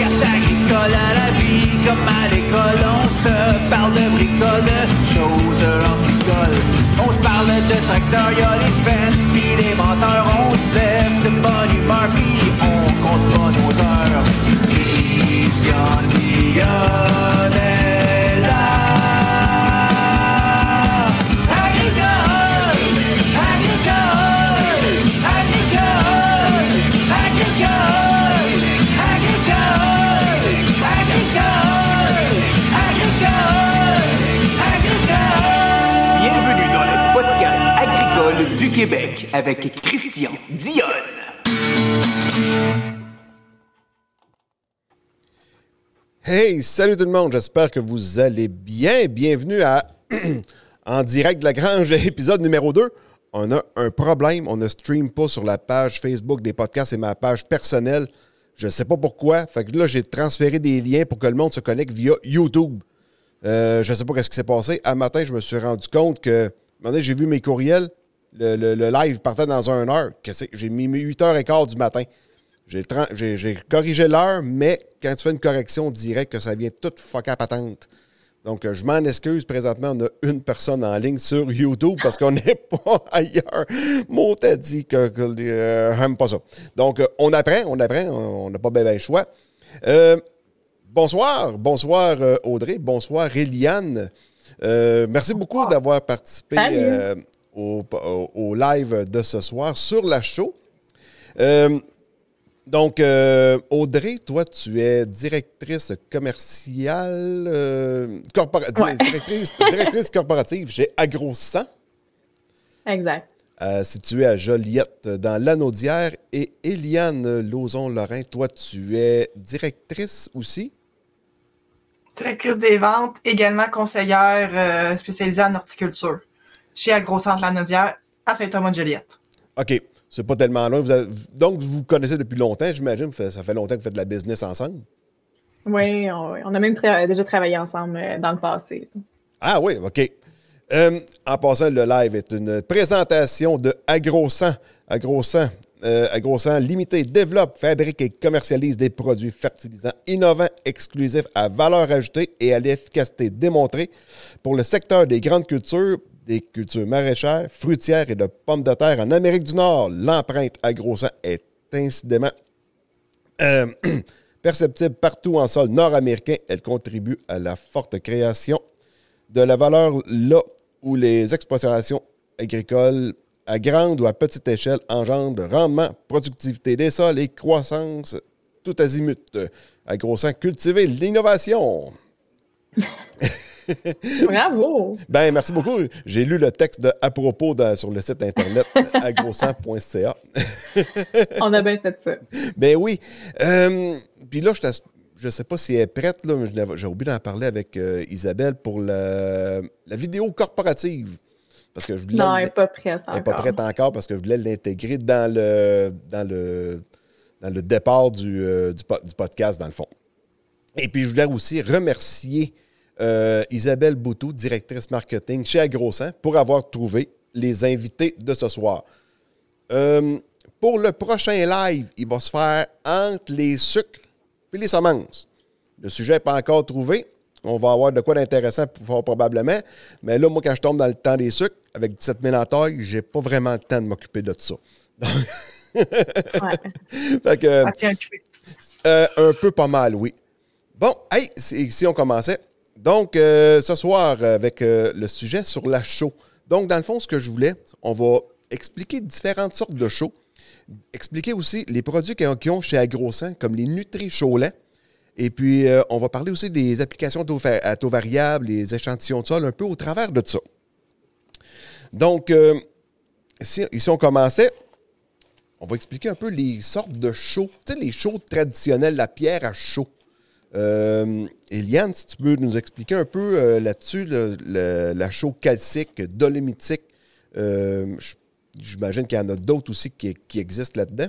podcast agricole à la vie, comme à l'école, on se parle de bricoles, de choses anticoles. On se parle de tracteurs, y'a les fans, pis les menteurs, on se lève de bonne humeur, pis on compte pas nos heures. Christian Dionne est là. Agricole, agricole, agricole, agricole, agricole, agricole, agricole. Bienvenue dans le podcast agricole du Québec avec Christian Dionne. Hey, salut tout le monde, j'espère que vous allez bien. Bienvenue à En direct de la Grange, épisode numéro 2. On a un problème, on ne stream pas sur la page Facebook des podcasts et ma page personnelle. Je ne sais pas pourquoi. Fait que là, j'ai transféré des liens pour que le monde se connecte via YouTube. Je ne sais pas ce qui s'est passé. Un matin, je me suis rendu compte que, un moment donné, j'ai vu mes courriels, le live partait dans 1 heure. J'ai mis 8h15 du matin. J'ai corrigé l'heure, mais quand tu fais une correction directe, que ça vient tout fucker à patente. Donc, je m'en excuse. Présentement, on a une personne en ligne sur YouTube parce qu'on n'est pas ailleurs. Mon t'a dit que j'aime pas ça. Donc, on apprend. On n'a pas bien le choix. Bonsoir Audrey. Bonsoir Eliane. Merci beaucoup d'avoir participé au live de ce soir sur la show. Donc, Audrey, toi, tu es directrice commerciale, directrice corporative chez AgroSan. Exact. Située à Joliette, dans l'Anaudière. Et Eliane Lauzon-Lorrain, toi, tu es directrice aussi? Directrice des ventes, également conseillère spécialisée en horticulture chez AgroSan de l'Anaudière à Saint-Thomas-de-Joliette. OK. C'est pas tellement loin. Donc, vous vous connaissez depuis longtemps, j'imagine. Ça fait longtemps que vous faites de la business ensemble? Oui, on a même déjà travaillé ensemble dans le passé. Ah oui, OK. En passant, le live est une présentation de AgroSan. AgroSan Limité développe, fabrique et commercialise des produits fertilisants innovants, exclusifs, à valeur ajoutée et à l'efficacité démontrée pour le secteur des grandes cultures, des cultures maraîchères, fruitières et de pommes de terre en Amérique du Nord. L'empreinte AgroSan est incidemment perceptible partout en sol nord-américain. Elle contribue à la forte création de la valeur là où les exploitations agricoles à grande ou à petite échelle engendrent rendement, productivité des sols et croissance tout azimut. AgroSan, cultiver l'innovation. Bravo! Ben, merci beaucoup. J'ai lu le texte de à propos sur le site internet agrosan.ca. On a bien fait ça. Ben oui. Puis là, je ne sais pas si elle est prête, là, mais j'ai oublié d'en parler avec Isabelle pour la vidéo corporative. Parce que non, elle n'est pas prête encore. Elle n'est pas prête encore parce que je voulais l'intégrer dans le départ du podcast, dans le fond. Et puis, je voulais aussi remercier Isabelle Boutou, directrice marketing chez AgroSan, pour avoir trouvé les invités de ce soir. Pour le prochain live, il va se faire entre les sucres et les semences. Le sujet n'est pas encore trouvé. On va avoir de quoi d'intéressant probablement. Mais là, moi, quand je tombe dans le temps des sucres, avec 17 000 en taille, je n'ai pas vraiment le temps de m'occuper de ça. Fait que, un peu pas mal, oui. Bon, hey, si on commençait. Donc, ce soir, avec le sujet sur la chaux. Donc, dans le fond, ce que je voulais, on va expliquer différentes sortes de chaux. Expliquer aussi les produits qu'ils ont chez AgroSan, comme les Nutri-Chaux-Lait. Et puis, on va parler aussi des applications à taux variable, les échantillons de sol, un peu au travers de ça. Donc, ici, on commençait. On va expliquer un peu les sortes de chaux. Tu sais, les chaux traditionnelles, la pierre à chaux. Eliane, si tu peux nous expliquer un peu là-dessus, la chaux calcique, dolomitique. J'imagine qu'il y en a d'autres aussi qui existent là-dedans.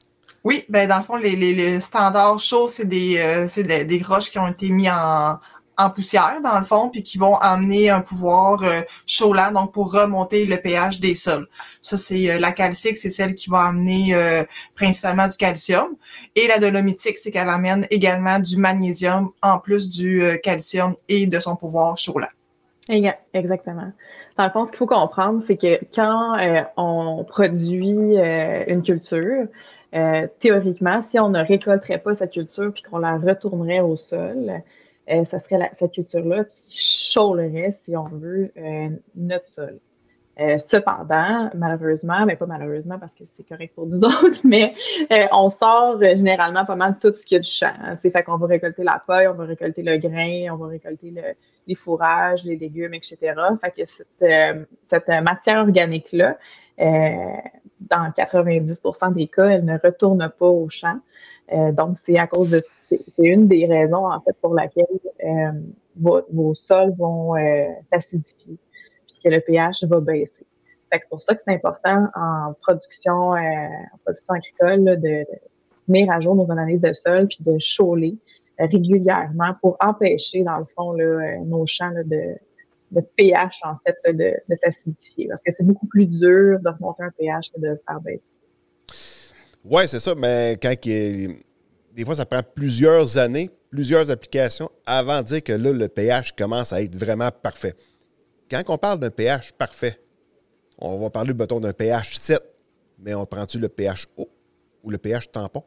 Oui, ben dans le fond, les standards chauds, c'est des roches qui ont été mis en en poussière, dans le fond, puis qui vont amener un pouvoir chaud-lent, donc pour remonter le pH des sols. Ça, c'est la calcique, c'est celle qui va amener principalement du calcium. Et la dolomitique, c'est qu'elle amène également du magnésium en plus du calcium et de son pouvoir chaud-lent. Exactement. Dans le fond, ce qu'il faut comprendre, c'est que quand on produit une culture, théoriquement, si on ne récolterait pas cette culture puis qu'on la retournerait au sol, ça serait cette culture-là qui chaulerait, si on veut, notre sol. Cependant, malheureusement, mais pas malheureusement parce que c'est correct pour nous autres, mais on sort généralement pas mal tout ce qu'il y a du champ. Hein. Fait qu'on va récolter la feuille, on va récolter le grain, on va récolter les fourrages, les légumes, etc. Fait que cette matière organique-là, dans 90% des cas, elle ne retourne pas au champ. Donc, c'est une des raisons, en fait, pour laquelle vos sols vont s'acidifier puis que le pH va baisser. Fait que c'est pour ça que c'est important en production agricole là, de tenir à jour nos analyses de sol puis de chauler régulièrement pour empêcher, dans le fond, là, nos champs là, de pH, en fait, là, de s'acidifier. Parce que c'est beaucoup plus dur de remonter un pH que de le faire baisser. Oui, c'est ça, mais des fois, ça prend plusieurs années, plusieurs applications avant de dire que là, le pH commence à être vraiment parfait. Quand on parle d'un pH parfait, on va parler, mettons, d'un pH 7, mais on prend-tu le pH haut ou le pH tampon?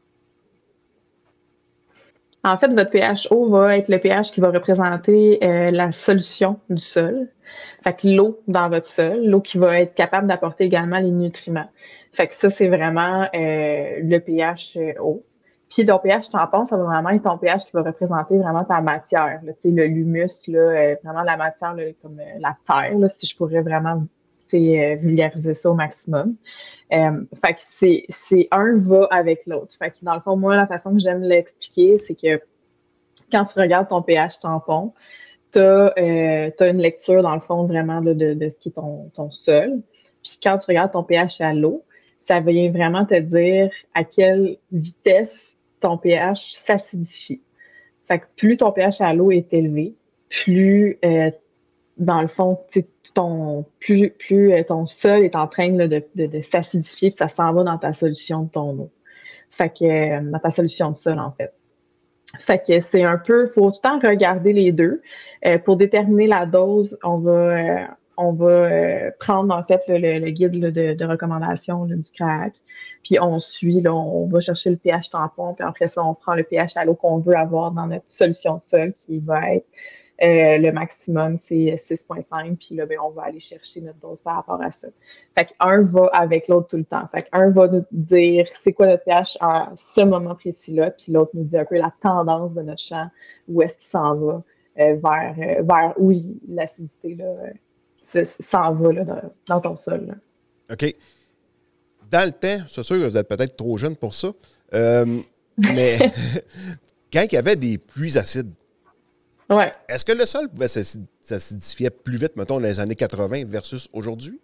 En fait, votre pH haut va être le pH qui va représenter la solution du sol. Fait que l'eau dans votre sol, l'eau qui va être capable d'apporter également les nutriments. Fait que ça, c'est vraiment le pH haut. Puis ton pH tampon, ça va vraiment être ton pH qui va représenter vraiment ta matière. Là, le l'humus, là, vraiment la matière là, comme la terre, là, si je pourrais vraiment vulgariser ça au maximum. Fait que c'est un va avec l'autre. Fait que dans le fond, moi, la façon que j'aime l'expliquer, c'est que quand tu regardes ton pH tampon, t'as une lecture, dans le fond, vraiment de ce qui est ton sol. Puis quand tu regardes ton pH à l'eau, ça vient vraiment te dire à quelle vitesse ton pH s'acidifie. Fait que plus ton pH à l'eau est élevé, plus, dans le fond, plus ton sol est en train là, de s'acidifier, puis ça s'en va dans ta solution de ton eau. Fait que, dans ta solution de sol, en fait. Fait que c'est un peu, faut tout le temps regarder les deux. Pour déterminer la dose, on va prendre en fait le guide là, de recommandation là, du CRAAC, puis on suit, là, on va chercher le pH tampon, puis après ça, on prend le pH à l'eau qu'on veut avoir dans notre solution de sol qui va être le maximum, c'est 6,5, puis là, ben, on va aller chercher notre dose par rapport à ça. Fait qu'un va avec l'autre tout le temps. Fait qu'un va nous dire c'est quoi notre pH à ce moment précis-là, puis l'autre nous dit un peu la tendance de notre champ, où est-ce qu'il s'en va, vers où l'acidité là, s'en va là, dans ton sol. Là. OK. Dans le temps, c'est sûr que vous êtes peut-être trop jeune pour ça, mais quand il y avait des pluies acides, ouais. Est-ce que le sol pouvait s'acidifier plus vite, mettons, dans les années 80 versus aujourd'hui?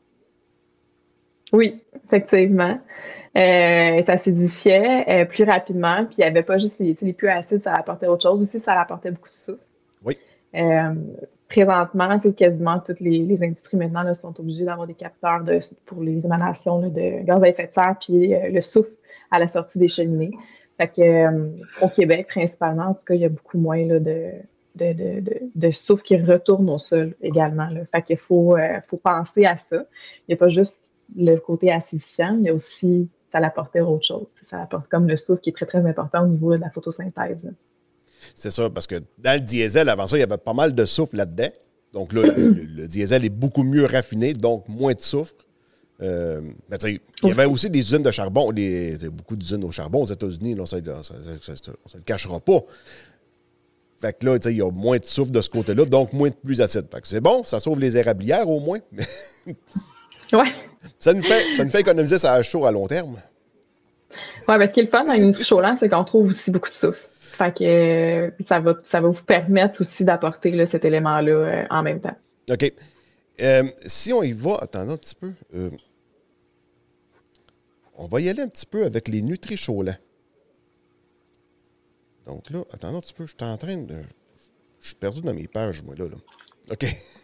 Oui, effectivement. Ça s'acidifiait plus rapidement, puis il n'y avait pas juste les pluies acides, ça apportait autre chose aussi, ça apportait beaucoup de souffle. Oui. Présentement, quasiment toutes les industries maintenant là, sont obligées d'avoir des capteurs pour les émanations là, de gaz à effet de serre puis le souffle à la sortie des cheminées. Fait que au Québec, principalement, en tout cas, il y a beaucoup moins là, de souffle qui retourne au sol également. Là. Fait qu'il faut penser à ça. Il n'y a pas juste le côté acidifiant, il y a aussi, ça apporter autre chose. Ça apporte comme le souffle qui est très, très important au niveau de la photosynthèse. Là. C'est ça, parce que dans le diesel, avant ça, il y avait pas mal de soufre là-dedans. Donc là, le diesel est beaucoup mieux raffiné, donc moins de soufre. Il y avait aussi des usines de charbon, beaucoup d'usines au charbon aux États-Unis, là, on ne se le cachera pas. Fait que là, il y a moins de soufre de ce côté-là, donc moins de pluie acide. Fait que c'est bon, ça sauve les érablières au moins. Ouais. Ça nous fait économiser ça chaud à long terme. Ouais, ben ce qui est le fun dans l'industrie chaude, c'est qu'on trouve aussi beaucoup de soufre. Fait que ça va vous permettre aussi d'apporter là, cet élément-là en même temps. OK. Si on y va, attendez un petit peu. On va y aller un petit peu avec les nutri-chaulants. Donc là, attendez un petit peu, je suis en train de... Je suis perdu dans mes pages, moi, là. OK.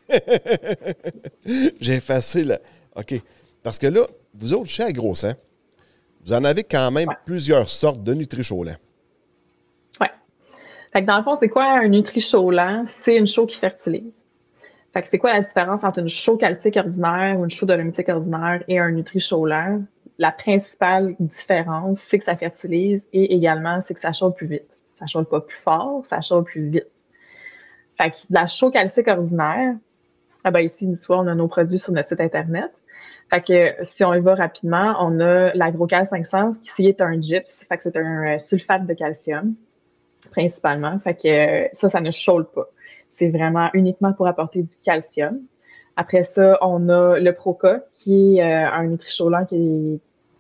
J'ai effacé la... OK. Parce que là, vous autres, chez AgroSan, vous en avez quand même plusieurs sortes de Nutri-Cholant. Oui. Fait que dans le fond, c'est quoi un Nutri-Cholant? C'est une chaux qui fertilise. Fait que c'est quoi la différence entre une chaux calcique ordinaire ou une chaux dolomitique ordinaire et un Nutri-Cholant? La principale différence, c'est que ça fertilise et également, c'est que ça chaude plus vite. Ça chaude pas plus fort, ça chaude plus vite. Fait que la chaux calcique ordinaire, ici, tu vois, on a nos produits sur notre site Internet. Fait que si on y va rapidement, on a l'AgroCal 500, qui est un gyps. Fait que c'est un sulfate de calcium, principalement. Fait que ça ne chaude pas. C'est vraiment uniquement pour apporter du calcium. Après ça, on a le Proca, qui est un Nutri-Cholant qui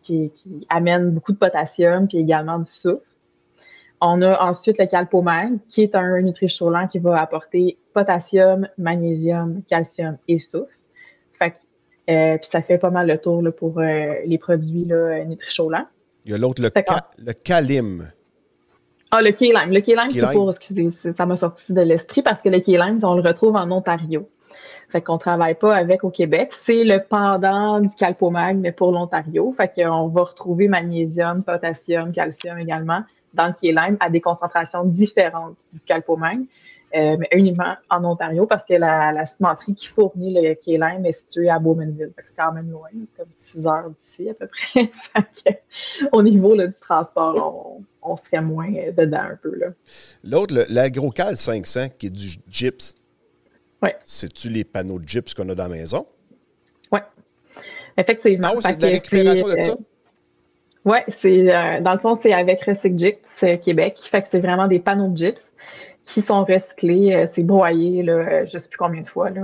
amène beaucoup de potassium, puis également du soufre. On a ensuite le Calpomag, qui est un Nutri-Cholant qui va apporter potassium, magnésium, calcium et soufre. Fait que, puis ça fait pas mal le tour là, pour les produits là, Nutri-Cholant. Il y a l'autre, le Kalim. Ah, le K-Lime. Le K-Lime, c'est pour, excusez, ça m'a sorti de l'esprit parce que le K-Lime, on le retrouve en Ontario. Fait qu'on travaille pas avec au Québec. C'est le pendant du Calpomag, mais pour l'Ontario. Fait qu'on va retrouver magnésium, potassium, calcium également dans le K-Lime à des concentrations différentes du Calpomag, mais uniquement en Ontario parce que la cimenterie qui fournit le K-Lime est située à Bowmanville. Fait que c'est quand même loin. C'est comme 6 heures d'ici à peu près. Fait que, au niveau là, du transport, là, on serait moins dedans un peu. Là. L'autre, l'AgroCal 500, qui est du gyps. Oui. C'est-tu les panneaux de gyps qu'on a dans la maison? Oui. Effectivement. Ah oui, c'est de la récupération de ça? Oui, c'est dans le fond, c'est avec Recyc Gyps Québec. Fait que c'est vraiment des panneaux de gyps qui sont recyclés, c'est broyé, là, je ne sais plus combien de fois,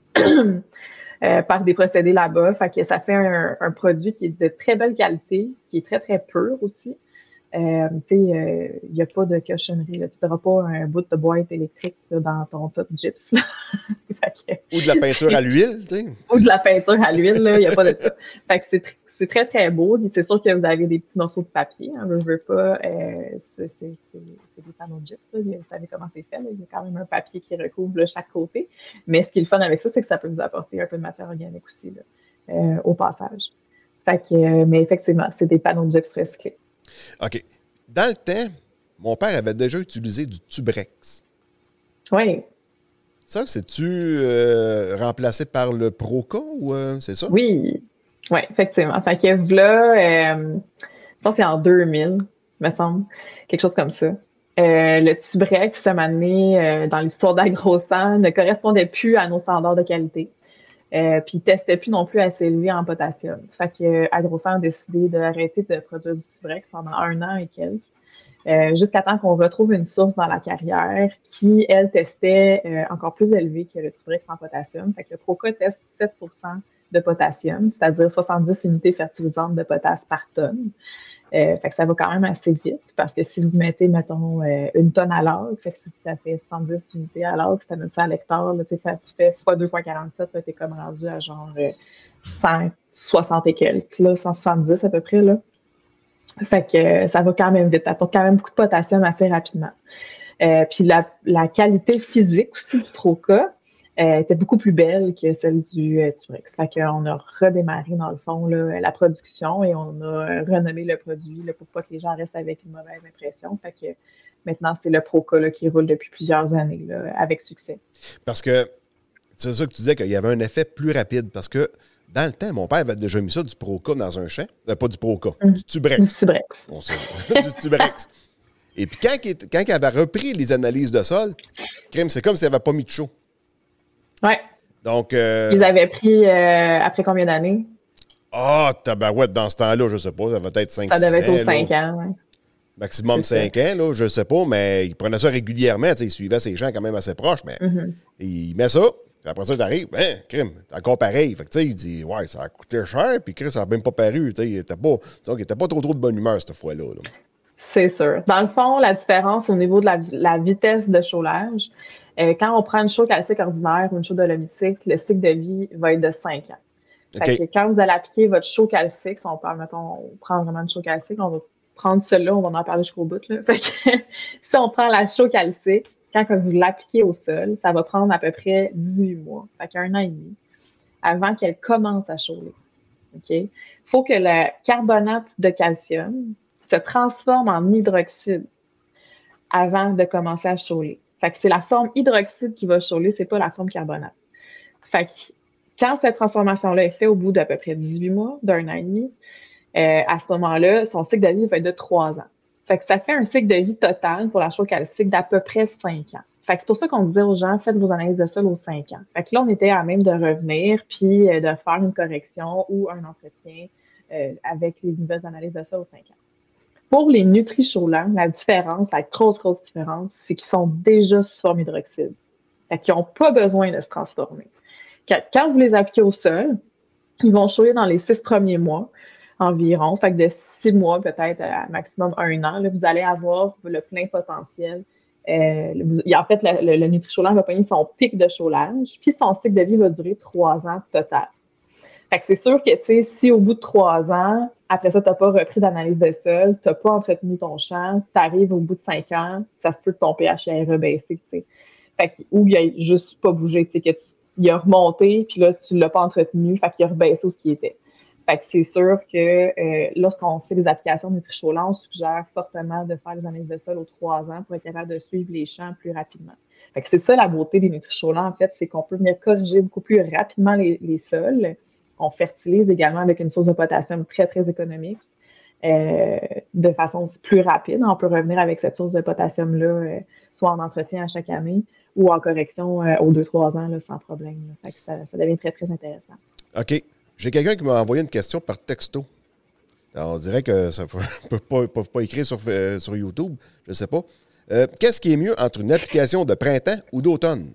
là, par des procédés là-bas. Fait que ça fait un produit qui est de très belle qualité, qui est très, très pur aussi. Il n'y a pas de cochonnerie. Tu n'auras pas un bout de boîte électrique là, dans ton top gyps. Ou de la peinture à l'huile, tu sais. Ou de la peinture à l'huile, il n'y a pas de ça. Fait que c'est très, très beau. C'est sûr que vous avez des petits morceaux de papier. Hein, je veux pas. C'est des panneaux de gyps. Là. Vous savez comment c'est fait. Là. Il y a quand même un papier qui recouvre là, chaque côté. Mais ce qui est le fun avec ça, c'est que ça peut vous apporter un peu de matière organique aussi là, au passage. Fait que, mais effectivement, c'est des panneaux de gyps recyclés. OK. Dans le temps, mon père avait déjà utilisé du Tubrex. Oui. Ça, c'est-tu remplacé par le Proca ou c'est ça? Oui. Oui, effectivement. Fait que là, je pense que c'est en 2000, me semble. Quelque chose comme ça. Le Tubrex, ça m'a amené dans l'histoire d'AgroSan, ne correspondait plus à nos standards de qualité. Puis, il testait plus non plus assez élevé en potassium. Fait que AgroSan a décidé d'arrêter de produire du Tubrex pendant 1 an et quelques. Jusqu'à temps qu'on retrouve une source dans la carrière qui, elle, testait encore plus élevé que le Tubrex en potassium. Fait que le Proca teste 7% de potassium, c'est-à-dire 70 unités fertilisantes de potasse par tonne. Fait que ça va quand même assez vite parce que si vous mettez, mettons, 1 tonne à l'acre, fait que si ça fait 70 unités à l'acre, ça donne ça à l'hectare, là, tu fais x 2,47, là, t'es comme rendu à genre 160 et quelques, là, 170 à peu près, là. Fait que ça va quand même vite, ça apporte quand même beaucoup de potassium assez rapidement. Puis la qualité physique aussi du Proca était beaucoup plus belle que celle du Tubrex. Fait qu'on a redémarré, dans le fond, là, la production et on a renommé le produit là, pour pas que les gens restent avec une mauvaise impression. Fait que maintenant, c'est le Proca là, qui roule depuis plusieurs années là, avec succès. Parce que c'est ça que tu disais qu'il y avait un effet plus rapide parce que dans le temps, mon père avait déjà mis ça, du Proca dans un champ. Pas du Proca, du Tubrex. Du Tubrex. On sait, du Tubrex. Et puis quand il avait repris les analyses de sol, c'est comme s'il n'avait pas mis de chaux. Oui. Donc. Ils avaient pris après combien d'années? Ah, tabarouette, dans ce temps-là, je ne sais pas, ça va être 5 ans. Ça devait être aux 5 ans, oui. Maximum 5 ans, là, je ne sais pas, mais il prenait ça régulièrement, il suivait ses gens quand même assez proches, mais il met ça, puis après ça, il arrive, crime, c'est encore pareil. Fait que, il dit, ouais, ça a coûté cher, puis ça n'a même pas paru, il n'était pas trop de bonne humeur cette fois-là. Là. C'est sûr. Dans le fond, la différence au niveau de la vitesse de chaulage, quand on prend une chaux calcique ordinaire ou une chaux dolomitique, le cycle de vie va être de 5 ans. Okay. Fait que quand vous allez appliquer votre chaux calcique, si on prend vraiment une chaux calcique, on va prendre celle-là, on va en parler jusqu'au bout, là. Fait que si on prend la chaux calcique, quand vous l'appliquez au sol, ça va prendre à peu près 18 mois, fait qu'un an et demi, avant qu'elle commence à chauler. OK? Il faut que le carbonate de calcium se transforme en hydroxyde avant de commencer à chauler. Fait que c'est la forme hydroxyde qui va chauler, c'est pas la forme carbonate. Fait que quand cette transformation-là est faite au bout d'à peu près 18 mois, d'un an et demi, à ce moment-là, son cycle de vie va être de 3 ans. Fait que ça fait un cycle de vie total pour la chaux calcique d'à peu près 5 ans. Fait que c'est pour ça qu'on disait aux gens, faites vos analyses de sol aux 5 ans. Fait que là, on était à même de revenir puis de faire une correction ou un entretien avec les nouvelles analyses de sol aux 5 ans. Pour les nutri-chaulants, la différence, la grosse différence, c'est qu'ils sont déjà sous forme hydroxyde. Fait qu'ils n'ont pas besoin de se transformer. Quand vous les appliquez au sol, ils vont chauler dans les 6 premiers mois environ. Fait que de 6 mois, peut-être à maximum 1 an, là, vous allez avoir le plein potentiel. En fait, le nutri-chaulant va pogner son pic de chaulage, puis son cycle de vie va durer 3 ans total. Fait que c'est sûr que, tu sais, si au bout de 3 ans, après ça, tu n'as pas repris d'analyse de sol, tu n'as pas entretenu ton champ, tu arrives au bout de 5 ans, ça se peut que ton pH ait rebaissé, tu sais. Fait que, ou il a juste pas bougé, tu sais, il a remonté, puis là, tu l'as pas entretenu, fait qu'il a rebaissé où ce qui était. Fait que c'est sûr que lorsqu'on fait des applications de nutri-chaulant, on suggère fortement de faire des analyses de sol aux 3 ans pour être capable de suivre les champs plus rapidement. Fait que c'est ça la beauté des nutri-chaulants, en fait, c'est qu'on peut venir corriger beaucoup plus rapidement les sols. On fertilise également avec une source de potassium très, très économique, de façon plus rapide. On peut revenir avec cette source de potassium-là, soit en entretien à chaque année ou en correction aux 2-3 ans, là, sans problème. Là. Fait que ça devient très, très intéressant. OK. J'ai quelqu'un qui m'a envoyé une question par texto. Alors, on dirait que ça ne peut pas écrire sur YouTube. Je ne sais pas. Qu'est-ce qui est mieux entre une application de printemps ou d'automne?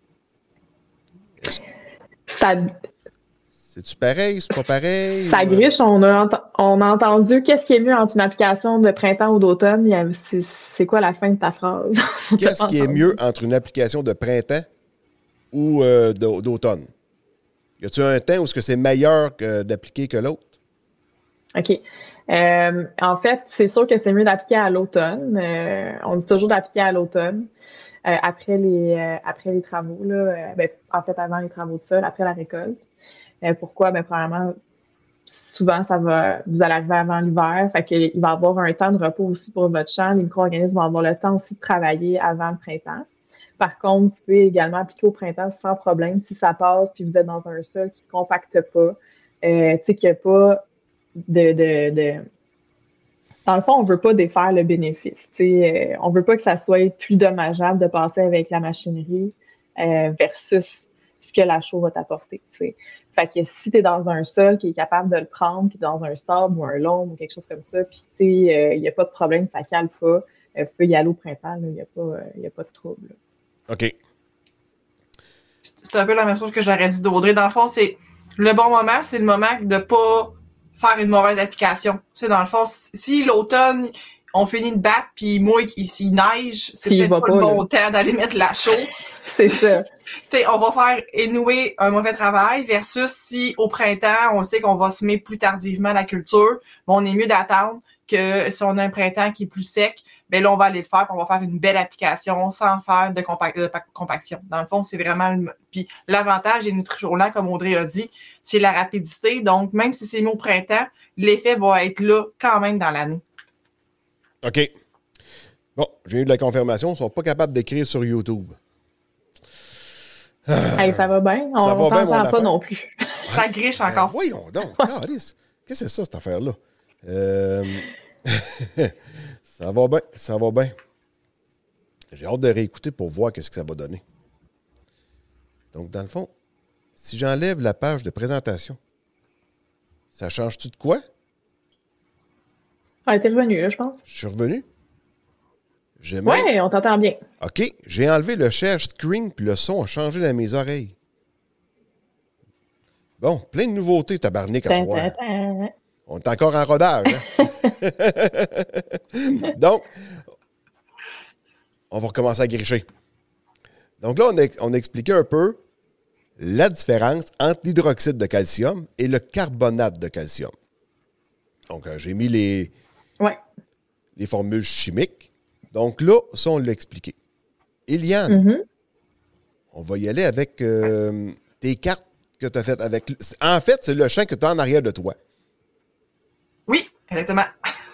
C'est-tu pareil? C'est pas pareil? Ça griche. On a entendu qu'est-ce qui est mieux entre une application de printemps ou d'automne. C'est quoi la fin de ta phrase? Qu'est-ce qui est mieux entre une application de printemps ou d'automne? Y a-t-il un temps où est-ce que c'est meilleur d'appliquer que l'autre? OK. En fait, c'est sûr que c'est mieux d'appliquer à l'automne. On dit toujours d'appliquer à l'automne. Après les travaux, là, en fait, avant les travaux de sol, après la récolte. Pourquoi? Premièrement, souvent, vous allez arriver avant l'hiver, fait qu'il va y avoir un temps de repos aussi pour votre champ. Les micro-organismes vont avoir le temps aussi de travailler avant le printemps. Par contre, vous pouvez également appliquer au printemps sans problème si ça passe puis vous êtes dans un sol qui ne compacte pas, tu sais, qu'il n'y a pas Dans le fond, on ne veut pas défaire le bénéfice. On ne veut pas que ça soit plus dommageable de passer avec la machinerie versus ce que la chaux va t'apporter. T'sais. Fait que si tu es dans un sol qui est capable de le prendre, puis dans un sable ou un loam ou quelque chose comme ça, puis il n'y a pas de problème, ça ne cale pas, vous pouvez y aller au printemps, il n'y a pas de trouble. Là. OK. C'est un peu la même chose que j'aurais dit d'Audrey. Dans le fond, c'est le bon moment, c'est le moment de ne pas faire une mauvaise application. C'est dans le fond, si l'automne, on finit de battre, puis moi, s'il neige, c'est peut-être pas le bon temps d'aller mettre la chaux. C'est ça. On va faire énouer un mauvais travail versus si au printemps, on sait qu'on va semer plus tardivement la culture, on est mieux d'attendre que si on a un printemps qui est plus sec, ben là, on va aller le faire, puis on va faire une belle application sans faire de compaction. Dans le fond, c'est vraiment... Puis l'avantage des nutri-chaulants, comme Audrey a dit, c'est la rapidité. Donc, même si c'est mis au printemps, l'effet va être là quand même dans l'année. OK. Bon, j'ai eu de la confirmation. Ils ne sont pas capables d'écrire sur YouTube. Hey, ça va bien? On ne t'entend pas non plus. Ça griche encore. Voyons donc. Qu'est-ce que c'est ça, cette affaire-là? Ça va bien, ça va bien. J'ai hâte de réécouter pour voir qu'est-ce que ça va donner. Donc, dans le fond, si j'enlève la page de présentation, ça change-tu de quoi? Ah, t'es revenu, là, je pense. Je suis revenu? Oui, on t'entend bien. OK, j'ai enlevé le share screen puis le son a changé dans mes oreilles. Bon, plein de nouveautés, tabarnak, à soir. On est encore en rodage. Hein? Donc, on va recommencer à gricher. Donc là, on a expliqué un peu la différence entre l'hydroxyde de calcium et le carbonate de calcium. Donc, j'ai mis les formules chimiques. Donc là, ça, on l'a expliqué. Eliane, Mhm. on va y aller avec tes cartes que tu as faites avec. En fait, c'est le champ que tu as en arrière de toi. Oui, exactement.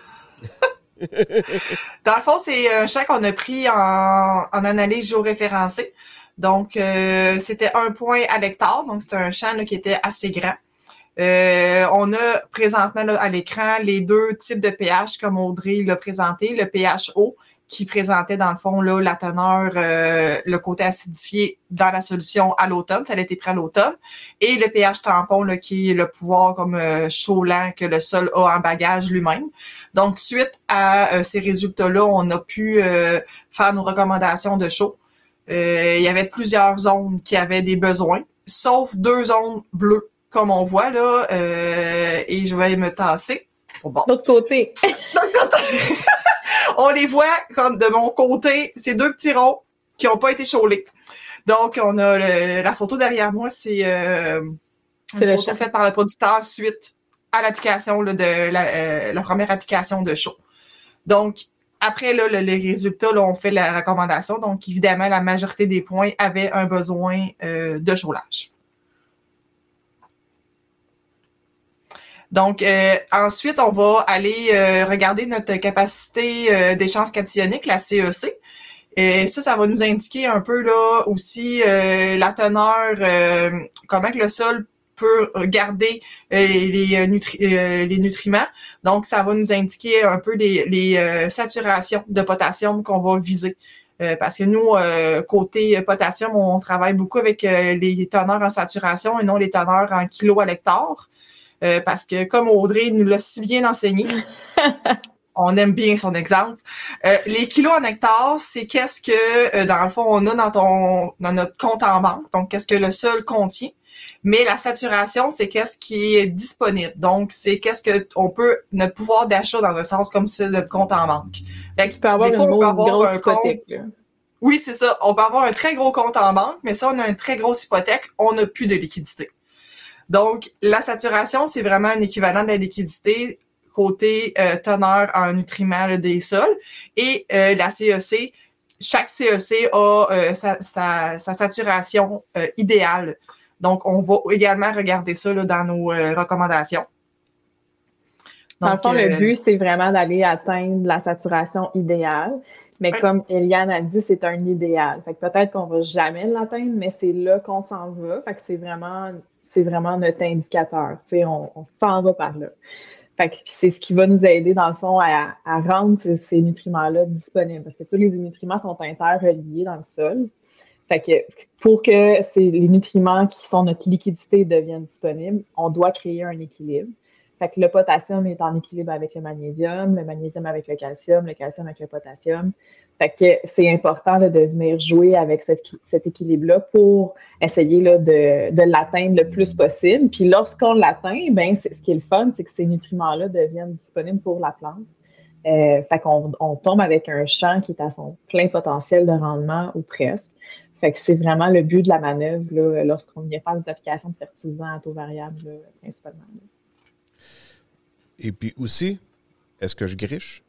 Dans le fond, c'est un champ qu'on a pris en analyse géoréférencée. Donc, c'était 1 point à l'hectare. Donc, c'était un champ là, qui était assez grand. On a présentement là, à l'écran les 2 types de pH comme Audrey l'a présenté. Le pH eau qui présentait dans le fond là, la teneur, le côté acidifié dans la solution à l'automne. Ça a été pris à l'automne. Et le pH tampon là, qui est le pouvoir comme chaud-lent que le sol a en bagage lui-même. Donc, suite à ces résultats-là, on a pu faire nos recommandations de chaud. Il y avait plusieurs zones qui avaient des besoins, sauf 2 zones bleues, comme on voit là. Et je vais me tasser. Bon. L'autre côté. On les voit comme de mon côté, ces 2 petits ronds qui n'ont pas été chaulés. Donc, on a la photo derrière moi, c'est une photo faite par le producteur suite à l'application là, de la première application de chaud. Donc, après, là, les résultats, là, on fait la recommandation. Donc, évidemment, la majorité des points avaient un besoin de chaulage. Donc, ensuite, on va aller regarder notre capacité d'échange cationique, la CEC. Et ça va nous indiquer un peu là aussi la teneur, comment que le sol peut garder les nutriments. Donc, ça va nous indiquer un peu les saturations de potassium qu'on va viser. Parce que nous, côté potassium, on travaille beaucoup avec les teneurs en saturation et non les teneurs en kilos à l'hectare. Parce que, comme Audrey nous l'a si bien enseigné, on aime bien son exemple. Les kilos en hectare, c'est qu'est-ce que, dans le fond, on a dans notre compte en banque. Donc, qu'est-ce que le sol contient. Mais la saturation, c'est qu'est-ce qui est disponible. Donc, c'est qu'est-ce que on peut, notre pouvoir d'achat dans un sens comme c'est notre compte en banque. Fait que, Tu peux avoir des fois, on peut avoir grosse un compte. hypothèque, là. Oui, c'est ça. On peut avoir un très gros compte en banque, mais si on a une très grosse hypothèque, on n'a plus de liquidité. Donc, la saturation, c'est vraiment un équivalent de la liquidité côté teneur en nutriments là, des sols. Et la CEC, chaque CEC a sa saturation idéale. Donc, on va également regarder ça là, dans nos recommandations. Dans le fond, le but, c'est vraiment d'aller atteindre la saturation idéale. Mais comme Eliane a dit, c'est un idéal. Fait que peut-être qu'on va jamais l'atteindre, mais c'est là qu'on s'en va. Fait que c'est vraiment notre indicateur. Tu sais, on s'en va par là. Fait que c'est ce qui va nous aider, dans le fond, à rendre ces nutriments-là disponibles. Parce que tous les nutriments sont interreliés dans le sol. Fait que pour que les nutriments qui sont notre liquidité deviennent disponibles, on doit créer un équilibre. Fait que le potassium est en équilibre avec le magnésium avec le calcium avec le potassium. Fait que c'est important là, de venir jouer avec cet équilibre-là pour essayer là, de l'atteindre le plus possible. Puis lorsqu'on l'atteint, ben ce qui est le fun, c'est que ces nutriments-là deviennent disponibles pour la plante. Fait qu'on tombe avec un champ qui est à son plein potentiel de rendement ou presque. Fait que c'est vraiment le but de la manœuvre là, lorsqu'on vient faire des applications de fertilisants à taux variable là, principalement. Là. Et puis aussi, est-ce que je griche?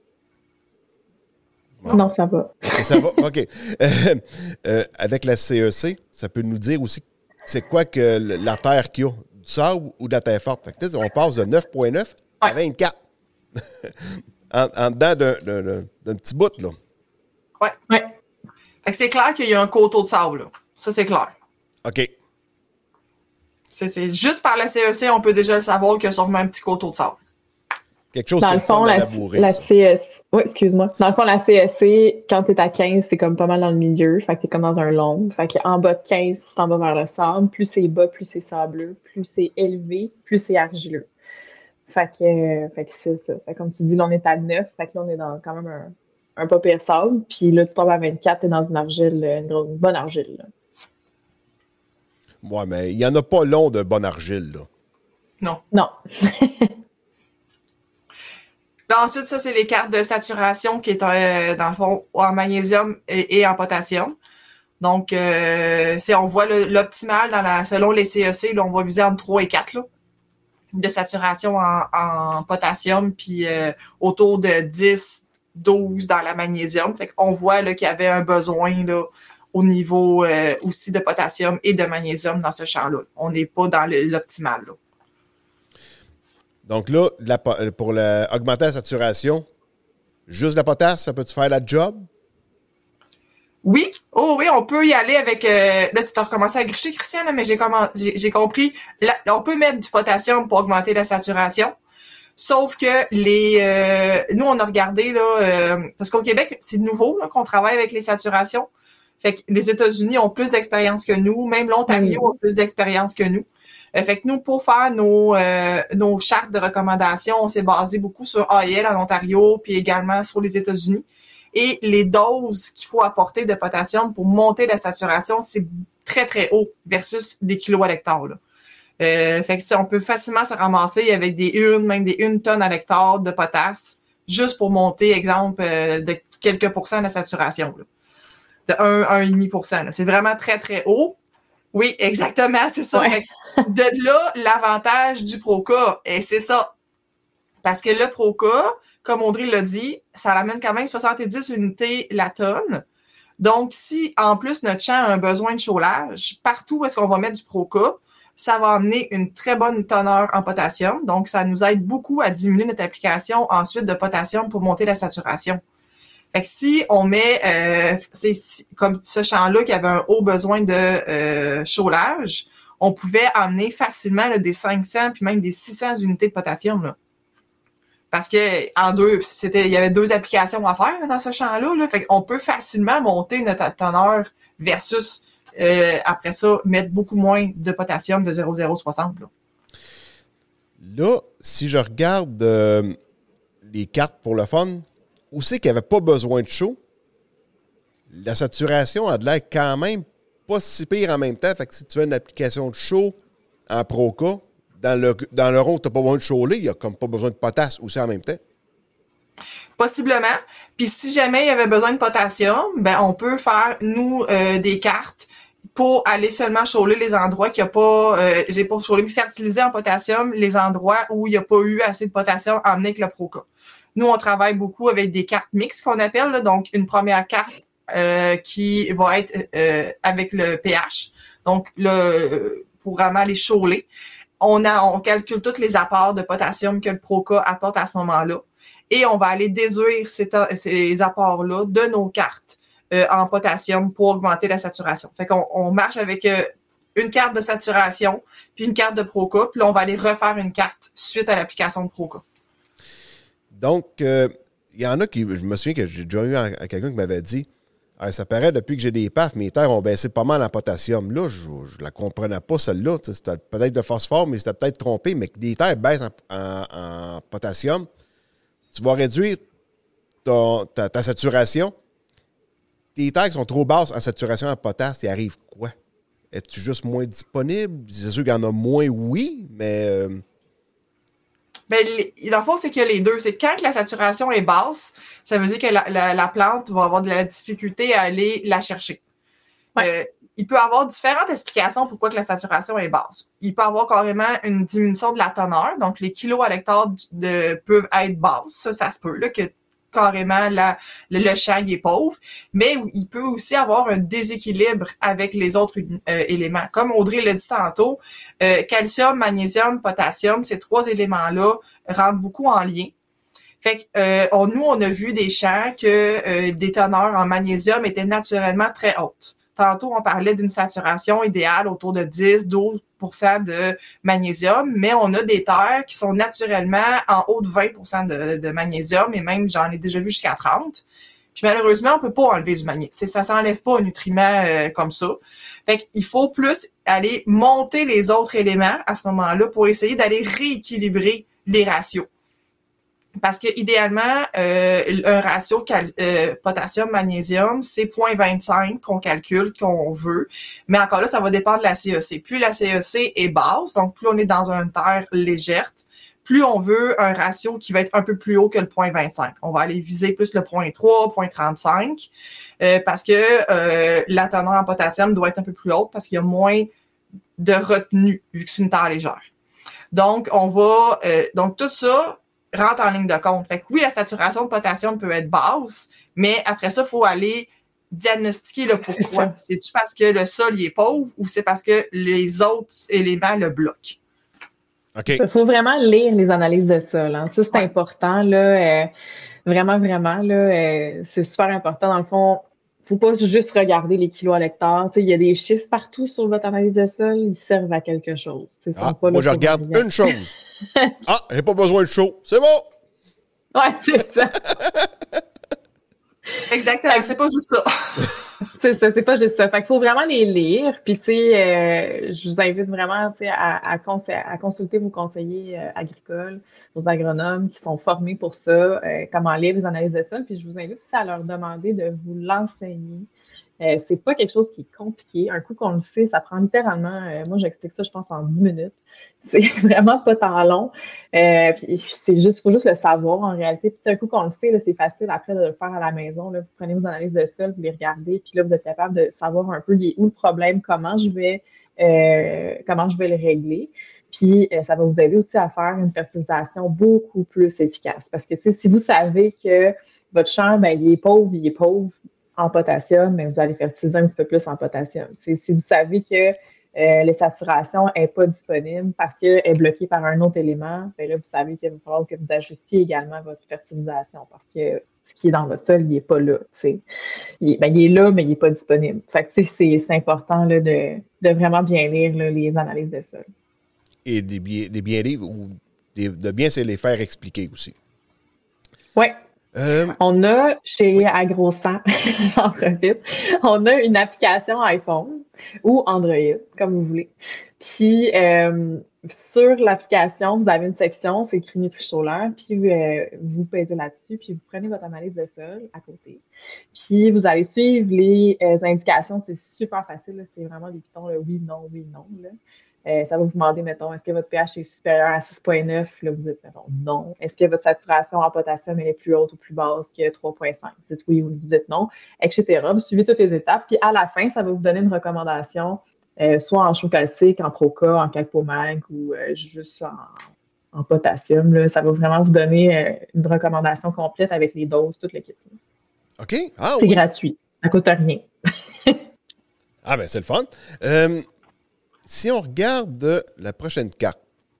Non, ça va. Okay, ça va? OK. Avec la CEC, ça peut nous dire aussi c'est quoi que la terre qu'il y a, du sable ou de la terre forte. Fait que, on passe de 9,9 à 24. en dedans d'un petit bout, là. Ouais. Fait que c'est clair qu'il y a un coteau de sable, là. Ça, c'est clair. OK. C'est juste par la CEC, on peut déjà le savoir qu'il y a sûrement un petit coteau de sable. Quelque chose dans le fond, la CEC. Oui, excuse-moi. Dans le fond, la CEC, quand t'es à 15, c'est comme pas mal dans le milieu. Fait que t'es comme dans un long. Fait qu'en bas de 15, tu t'en vas vers le sable. Plus c'est bas, plus c'est sableux. Plus c'est élevé, plus c'est argileux. Fait que c'est ça. Fait que comme tu dis, là, on est à 9. Fait que là, on est dans quand même un pas pire sable. Puis là, tu tombes à 24, t'es dans une argile, une bonne argile, là. Ouais, mais il n'y en a pas long de bonne argile, là. Non. Là, ensuite, ça, c'est les cartes de saturation qui est, dans le fond, en magnésium et en potassium. Donc, on voit l'optimal selon les CEC, là, on va viser entre 3 et 4 là, de saturation en potassium, puis autour de 10 12 dans la magnésium. Fait qu'on voit là, qu'il y avait un besoin là, au niveau aussi de potassium et de magnésium dans ce champ-là. On n'est pas dans l'optimal. Là. Donc là, pour augmenter la saturation, juste la potasse, ça peut-tu faire la job? Oui, oui, on peut y aller avec... là, tu as recommencé à gricher, Christian, là, mais j'ai compris. Là, on peut mettre du potassium pour augmenter la saturation. Sauf que nous, on a regardé, là, parce qu'au Québec, c'est nouveau là, qu'on travaille avec les saturations. Fait que les États-Unis ont plus d'expérience que nous. Même l'Ontario a plus d'expérience que nous. Fait que nous, pour faire nos chartes de recommandation, on s'est basé beaucoup sur AEL en Ontario, puis également sur les États-Unis. Et les doses qu'il faut apporter de potassium pour monter la saturation, c'est très, très haut versus des kilos à l'hectare. Là. Fait que on peut facilement se ramasser avec même des 1 tonne à l'hectare de potasse, juste pour monter, exemple, de quelques pourcents de la saturation. Là. De 1,5%. C'est vraiment très, très haut. Oui, exactement, c'est ça. Ouais. De là, l'avantage du Proca, et c'est ça. Parce que le Proca, comme Audrey l'a dit, ça amène quand même 70 unités la tonne. Donc, si en plus notre champ a un besoin de chaulage, partout où est-ce qu'on va mettre du Proca, ça va amener une très bonne teneur en potassium. Donc, ça nous aide beaucoup à diminuer notre application ensuite de potassium pour monter la saturation. Fait que si on met, comme ce champ-là qui avait un haut besoin de chaulage, on pouvait amener facilement là, des 500 puis même des 600 unités de potassium. Là. Parce que il y avait 2 applications à faire là, dans ce champ-là. Là. Fait qu'on peut facilement monter notre teneur versus après ça, mettre beaucoup moins de potassium de 0,060. Là, si je regarde les cartes pour le fun, où c'est qu'il n'y avait pas besoin de chaud, la saturation a de l'air quand même pas si pire en même temps. Fait que si tu as une application de chaud en Proca, dans le rond où tu n'as pas besoin de chauler, il n'y a comme pas besoin de potasse aussi en même temps. Possiblement. Puis si jamais il y avait besoin de potassium, ben on peut faire, nous, des cartes pour aller seulement chauler les endroits qu'il n'y a pas, j'ai pas chaulé, mais fertiliser en potassium les endroits où il n'y a pas eu assez de potassium emmené avec le Proca. Nous, on travaille beaucoup avec des cartes mixtes qu'on appelle, là, donc une première carte qui va être avec le pH, donc pour vraiment les chauler. On calcule tous les apports de potassium que le Proca apporte à ce moment-là et on va aller déduire ces apports-là de nos cartes en potassium pour augmenter la saturation. Fait qu'on marche avec une carte de saturation puis une carte de Proca, puis là, on va aller refaire une carte suite à l'application de Proca. Donc, il y en a qui, je me souviens que j'ai déjà eu quelqu'un qui m'avait dit ça paraît, depuis que j'ai des PAF, mes terres ont baissé pas mal en potassium. Là, je la comprenais pas, celle-là. C'était peut-être de phosphore, mais c'était peut-être trompé. Mais que les terres baissent en potassium, tu vas réduire ta saturation. Tes terres qui sont trop basses en saturation en potasse, il arrive quoi? Es-tu juste moins disponible? C'est sûr qu'il y en a moins, oui, mais... Ben, dans le fond, c'est qu'il y a les deux. C'est que quand la saturation est basse, ça veut dire que la plante va avoir de la difficulté à aller la chercher. Ouais. Il peut y avoir différentes explications pourquoi que la saturation est basse. Il peut y avoir carrément une diminution de la teneur. Donc, les kilos à l'hectare peuvent être basses. Ça se peut, là, que carrément le champ est pauvre, mais il peut aussi avoir un déséquilibre avec les autres éléments. Comme Audrey l'a dit tantôt, calcium, magnésium, potassium, ces 3 éléments-là rentrent beaucoup en lien. Fait que nous, on a vu des champs que des teneurs en magnésium étaient naturellement très hautes. Tantôt, on parlait d'une saturation idéale autour de 10-12% de magnésium, mais on a des terres qui sont naturellement en haut de 20% de magnésium, et même, j'en ai déjà vu jusqu'à 30%. Puis malheureusement, on peut pas enlever du magnésium. Ça s'enlève pas un nutriment comme ça. Fait qu'il faut plus aller monter les autres éléments à ce moment-là pour essayer d'aller rééquilibrer les ratios. Parce que idéalement, un ratio potassium-magnésium, c'est 0,25 qu'on calcule, qu'on veut. Mais encore là, ça va dépendre de la CEC. Plus la CEC est basse, donc plus on est dans une terre légère, plus on veut un ratio qui va être un peu plus haut que le 0,25. On va aller viser plus le 0,3, 0,35, parce que la teneur en potassium doit être un peu plus haute parce qu'il y a moins de retenue vu que c'est une terre légère. Donc, donc tout ça, rentre en ligne de compte. Fait que oui, la saturation de potassium peut être basse, mais après ça, il faut aller diagnostiquer le pourquoi. C'est-tu parce que le sol il est pauvre ou c'est parce que les autres éléments le bloquent? OK. Il faut vraiment lire les analyses de sol. Hein. Ça, c'est important. Là, vraiment, vraiment. Là, c'est super important. Dans le fond, il ne faut pas juste regarder les kilos à l'hectare. Il y a des chiffres partout sur votre analyse de sol. Ils servent à quelque chose. Moi, je regarde une chose. Ah, j'ai pas besoin de chaud. C'est bon! Ouais, c'est ça. Exactement, c'est pas juste ça. C'est ça, c'est pas juste ça. Fait qu'il faut vraiment les lire. Puis, tu sais, je vous invite vraiment, tu sais, à consulter vos conseillers agricoles, vos agronomes qui sont formés pour ça, comment lire les analyses de sol. Puis, je vous invite aussi à leur demander de vous l'enseigner. C'est pas quelque chose qui est compliqué. Un coup qu'on le sait, ça prend littéralement, moi j'explique ça, je pense, en 10 minutes. C'est vraiment pas tant long. Puis faut juste le savoir en réalité. Puis un coup qu'on le sait, là, c'est facile après de le faire à la maison. Là. Vous prenez vos analyses de sol, vous les regardez, puis là, vous êtes capable de savoir un peu il est où le problème, comment je vais le régler. Puis ça va vous aider aussi à faire une fertilisation beaucoup plus efficace. Parce que si vous savez que votre champ, il est pauvre en potassium, mais vous allez fertiliser un petit peu plus en potassium. Si vous savez que la saturation n'est pas disponible parce qu'elle est bloquée par un autre élément, bien là, vous savez qu'il va falloir que vous ajustiez également votre fertilisation parce que ce qui est dans votre sol, il n'est pas là. Il est là, mais il n'est pas disponible. Fait que c'est important là, de vraiment bien lire là, les analyses de sol. Et de bien lire ou de bien se les faire expliquer aussi. Oui. On a chez AgroSan, j'en profite, on a une application iPhone ou Android, comme vous voulez. Puis, sur l'application, vous avez une section, c'est écrit Nutri-Solaire, puis vous pesez là-dessus, puis vous prenez votre analyse de sol à côté. Puis, vous allez suivre les indications, c'est super facile, là, c'est vraiment des pitons, là, oui, non, là. Ça va vous demander, mettons, est-ce que votre pH est supérieur à 6,9? Là, vous dites, mettons, non. Est-ce que votre saturation en potassium elle est plus haute ou plus basse que 3,5? Vous dites oui ou vous dites non, etc. Vous suivez toutes les étapes. Puis à la fin, ça va vous donner une recommandation, soit en chaud calcique, en Proca, en Calpomag ou juste en potassium. Là. Ça va vraiment vous donner une recommandation complète avec les doses, toute l'équipe. OK. Ah, c'est gratuit. Ça ne coûte rien. Ah, ben c'est le fun. Si on regarde la prochaine carte.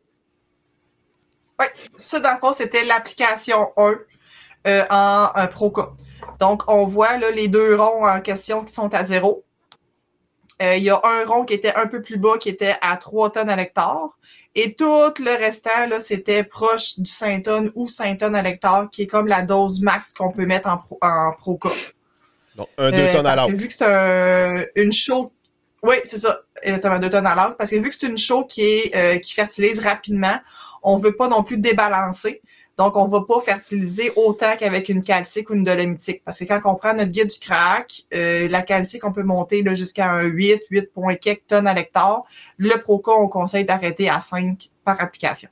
Oui, ça, dans le fond, c'était l'application 1 en Proca. Donc, on voit là, les deux ronds en question qui sont à 0. Il y a un rond qui était un peu plus bas, qui était à 3 tonnes à l'hectare. Et tout le restant, là, c'était proche du 5 tonnes ou 5 tonnes à l'hectare, qui est comme la dose max qu'on peut mettre en Proca. Donc, 2 tonnes à l'acre. Parce que vu que c'est une chaux... Oui, c'est ça, exactement, 2 tonnes à l'acre. Parce que vu que c'est une chaux qui fertilise rapidement, on veut pas non plus débalancer. Donc, on va pas fertiliser autant qu'avec une calcique ou une dolomitique. Parce que quand on prend notre guide du crack, la calcique, on peut monter là, jusqu'à un 8 quelques tonnes à l'hectare. Le Proca, on conseille d'arrêter à 5 par application.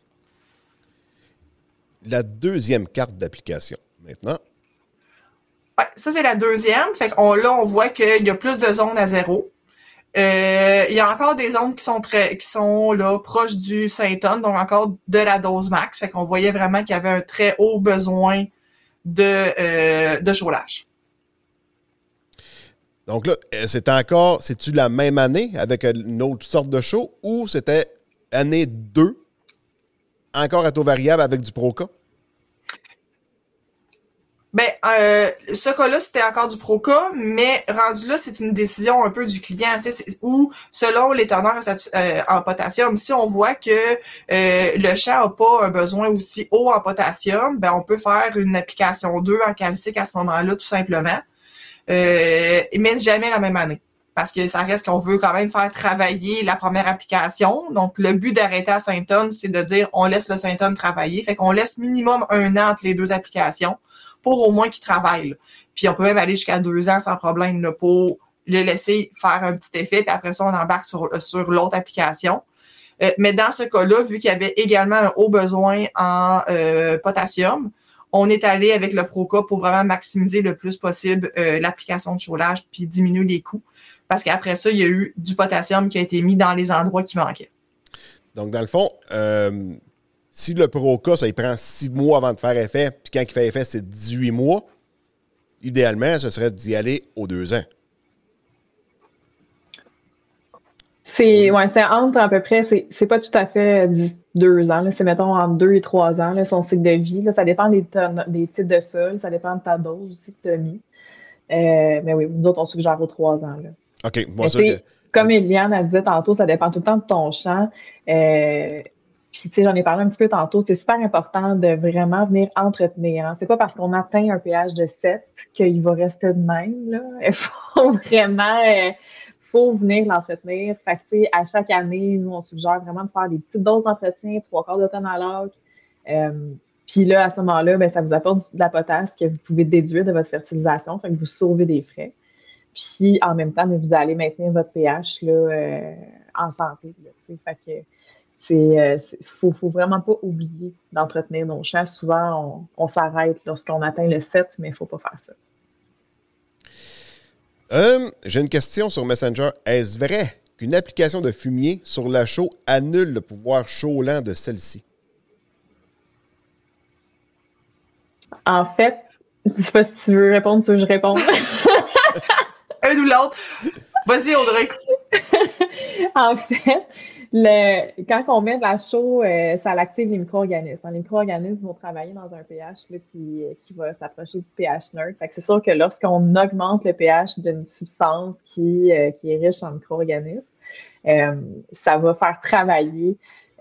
La deuxième carte d'application, maintenant. Ouais, ça, c'est la deuxième. Fait qu'on là, on voit qu'il y a plus de zones à 0. Il y a encore des zones qui sont là proches du 5 tonnes, donc encore de la dose max. Fait qu'on voyait vraiment qu'il y avait un très haut besoin de chaulage. Donc là, c'est-tu la même année avec une autre sorte de chaux ou c'était année 2, encore à taux variable avec du Proca? Ben, ce cas-là, c'était encore du Proca, mais rendu là, c'est une décision un peu du client, où, selon les teneurs en potassium, si on voit que le champ n'a pas un besoin aussi haut en potassium, ben on peut faire une application 2 en calcique à ce moment-là, tout simplement, mais jamais la même année. Parce que ça reste qu'on veut quand même faire travailler la première application. Donc, le but d'arrêter à 5 tonnes, c'est de dire on laisse le 5 tonnes travailler. Fait qu'on laisse minimum 1 an entre les deux applications pour au moins qu'il travaille. Là. Puis, on peut même aller jusqu'à 2 ans sans problème là, pour le laisser faire un petit effet. Puis après ça, on embarque sur l'autre application. Mais dans ce cas-là, vu qu'il y avait également un haut besoin en potassium, on est allé avec le Proca pour vraiment maximiser le plus possible l'application de chaulage puis diminuer les coûts. Parce qu'après ça, il y a eu du potassium qui a été mis dans les endroits qui manquaient. Donc, dans le fond, Si le Proca, ça il prend 6 mois avant de faire effet, puis quand il fait effet, c'est 18 mois, idéalement, ce serait d'y aller aux 2 ans. C'est entre à peu près, c'est pas tout à fait 2 ans. Là. C'est mettons entre 2 et 3 ans, là, son cycle de vie. Là. Ça dépend des types de sol, ça dépend de ta dose aussi que tu as mis. Mais oui, nous autres, on suggère aux 3 ans. Là. OK. Bon, Mais ça, comme Eliane a dit tantôt, ça dépend tout le temps de ton champ. Puis, tu sais, j'en ai parlé un petit peu tantôt, c'est super important de vraiment venir entretenir. Hein. C'est pas parce qu'on atteint un pH de 7 qu'il va rester de même. Là. Il faut vraiment faut venir l'entretenir. Fait que, tu sais, à chaque année, nous, on suggère vraiment de faire des petites doses d'entretien, 3/4 de tonne à l'acre. Puis là, à ce moment-là, ben, ça vous apporte de la potasse que vous pouvez déduire de votre fertilisation. Fait que vous sauvez des frais. Puis, en même temps, mais vous allez maintenir votre pH là, en santé. Là, fait que faut vraiment pas oublier d'entretenir nos champs. Souvent, on s'arrête lorsqu'on atteint le 7, mais il faut pas faire ça. J'ai une question sur Messenger. Est-ce vrai qu'une application de fumier sur la chaux annule le pouvoir chaulant de celle-ci? En fait, je sais pas si tu veux répondre, tu veux que je réponde. Un ou l'autre. Vas-y, Audrey. En fait, quand on met de la chaux, ça active les micro-organismes. Les micro-organismes vont travailler dans un pH là, qui va s'approcher du pH neutre. Fait que c'est sûr que lorsqu'on augmente le pH d'une substance qui est riche en micro-organismes, ça va faire travailler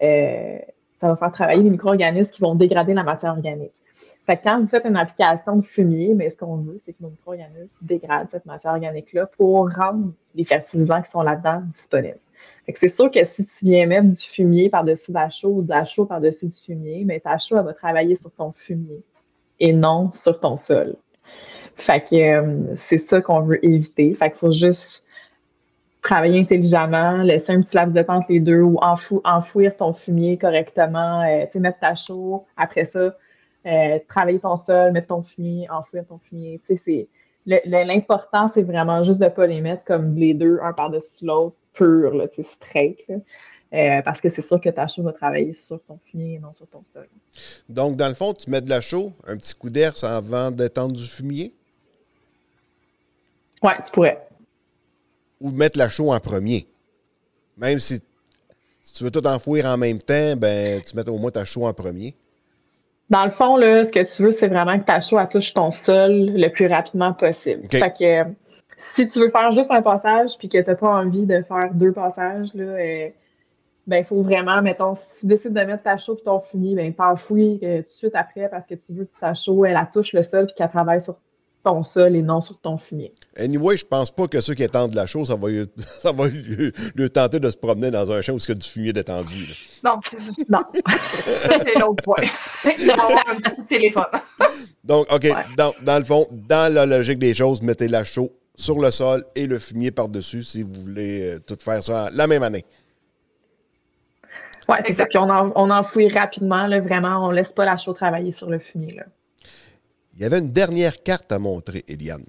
les micro-organismes qui vont dégrader la matière organique. Fait que quand vous faites une application de fumier, mais ce qu'on veut, c'est que nos micro-organismes dégradent cette matière organique-là pour rendre les fertilisants qui sont là-dedans disponibles. Fait que c'est sûr que si tu viens mettre du fumier par-dessus de la chaux ou de la chaux par-dessus du fumier, mais ta chaux, elle va travailler sur ton fumier et non sur ton sol. Fait que c'est ça qu'on veut éviter. Fait qu'il faut juste travailler intelligemment, laisser un petit laps de temps entre les deux ou enfouir ton fumier correctement, tu sais, mettre ta chaux, après ça, travailler ton sol, mettre ton fumier, enfouir ton fumier. Tu sais, l'important, c'est vraiment juste de ne pas les mettre comme les deux, un par-dessus l'autre, pur, là, tu sais, straight. Là. Parce que c'est sûr que ta chaux va travailler sur ton fumier et non sur ton sol. Donc, dans le fond, tu mets de la chaux, un petit coup d'air avant d'étendre du fumier? Ouais, tu pourrais. Ou mettre la chaux en premier. Même si tu veux tout enfouir en même temps, ben tu mets au moins ta chaux en premier. Dans le fond, là, ce que tu veux, c'est vraiment que ta chaux elle touche ton sol le plus rapidement possible. Okay. Fait que si tu veux faire juste un passage puis que tu n'as pas envie de faire 2 passages, là, ben il faut vraiment, mettons, si tu décides de mettre ta chaux et ton fumier, ben pas enfouir tout de suite après parce que tu veux que ta chaux, elle touche le sol puis qu'elle travaille sur ton sol et non sur ton fumier. Anyway, je pense pas que ceux qui étendent la chaux, ça va lui tenter de se promener dans un champ où il y a du fumier détendu. Là. Non, c'est ça. Non. Ça, c'est l'autre point. Il va avoir un petit coup de téléphone. Donc, OK, ouais. dans le fond, dans la logique des choses, mettez la chaux sur le sol et le fumier par-dessus si vous voulez tout faire ça la même année. Oui, c'est ça. Puis on enfouit rapidement, là, vraiment, on ne laisse pas la chaux travailler sur le fumier. Là. Il y avait une dernière carte à montrer, Eliane.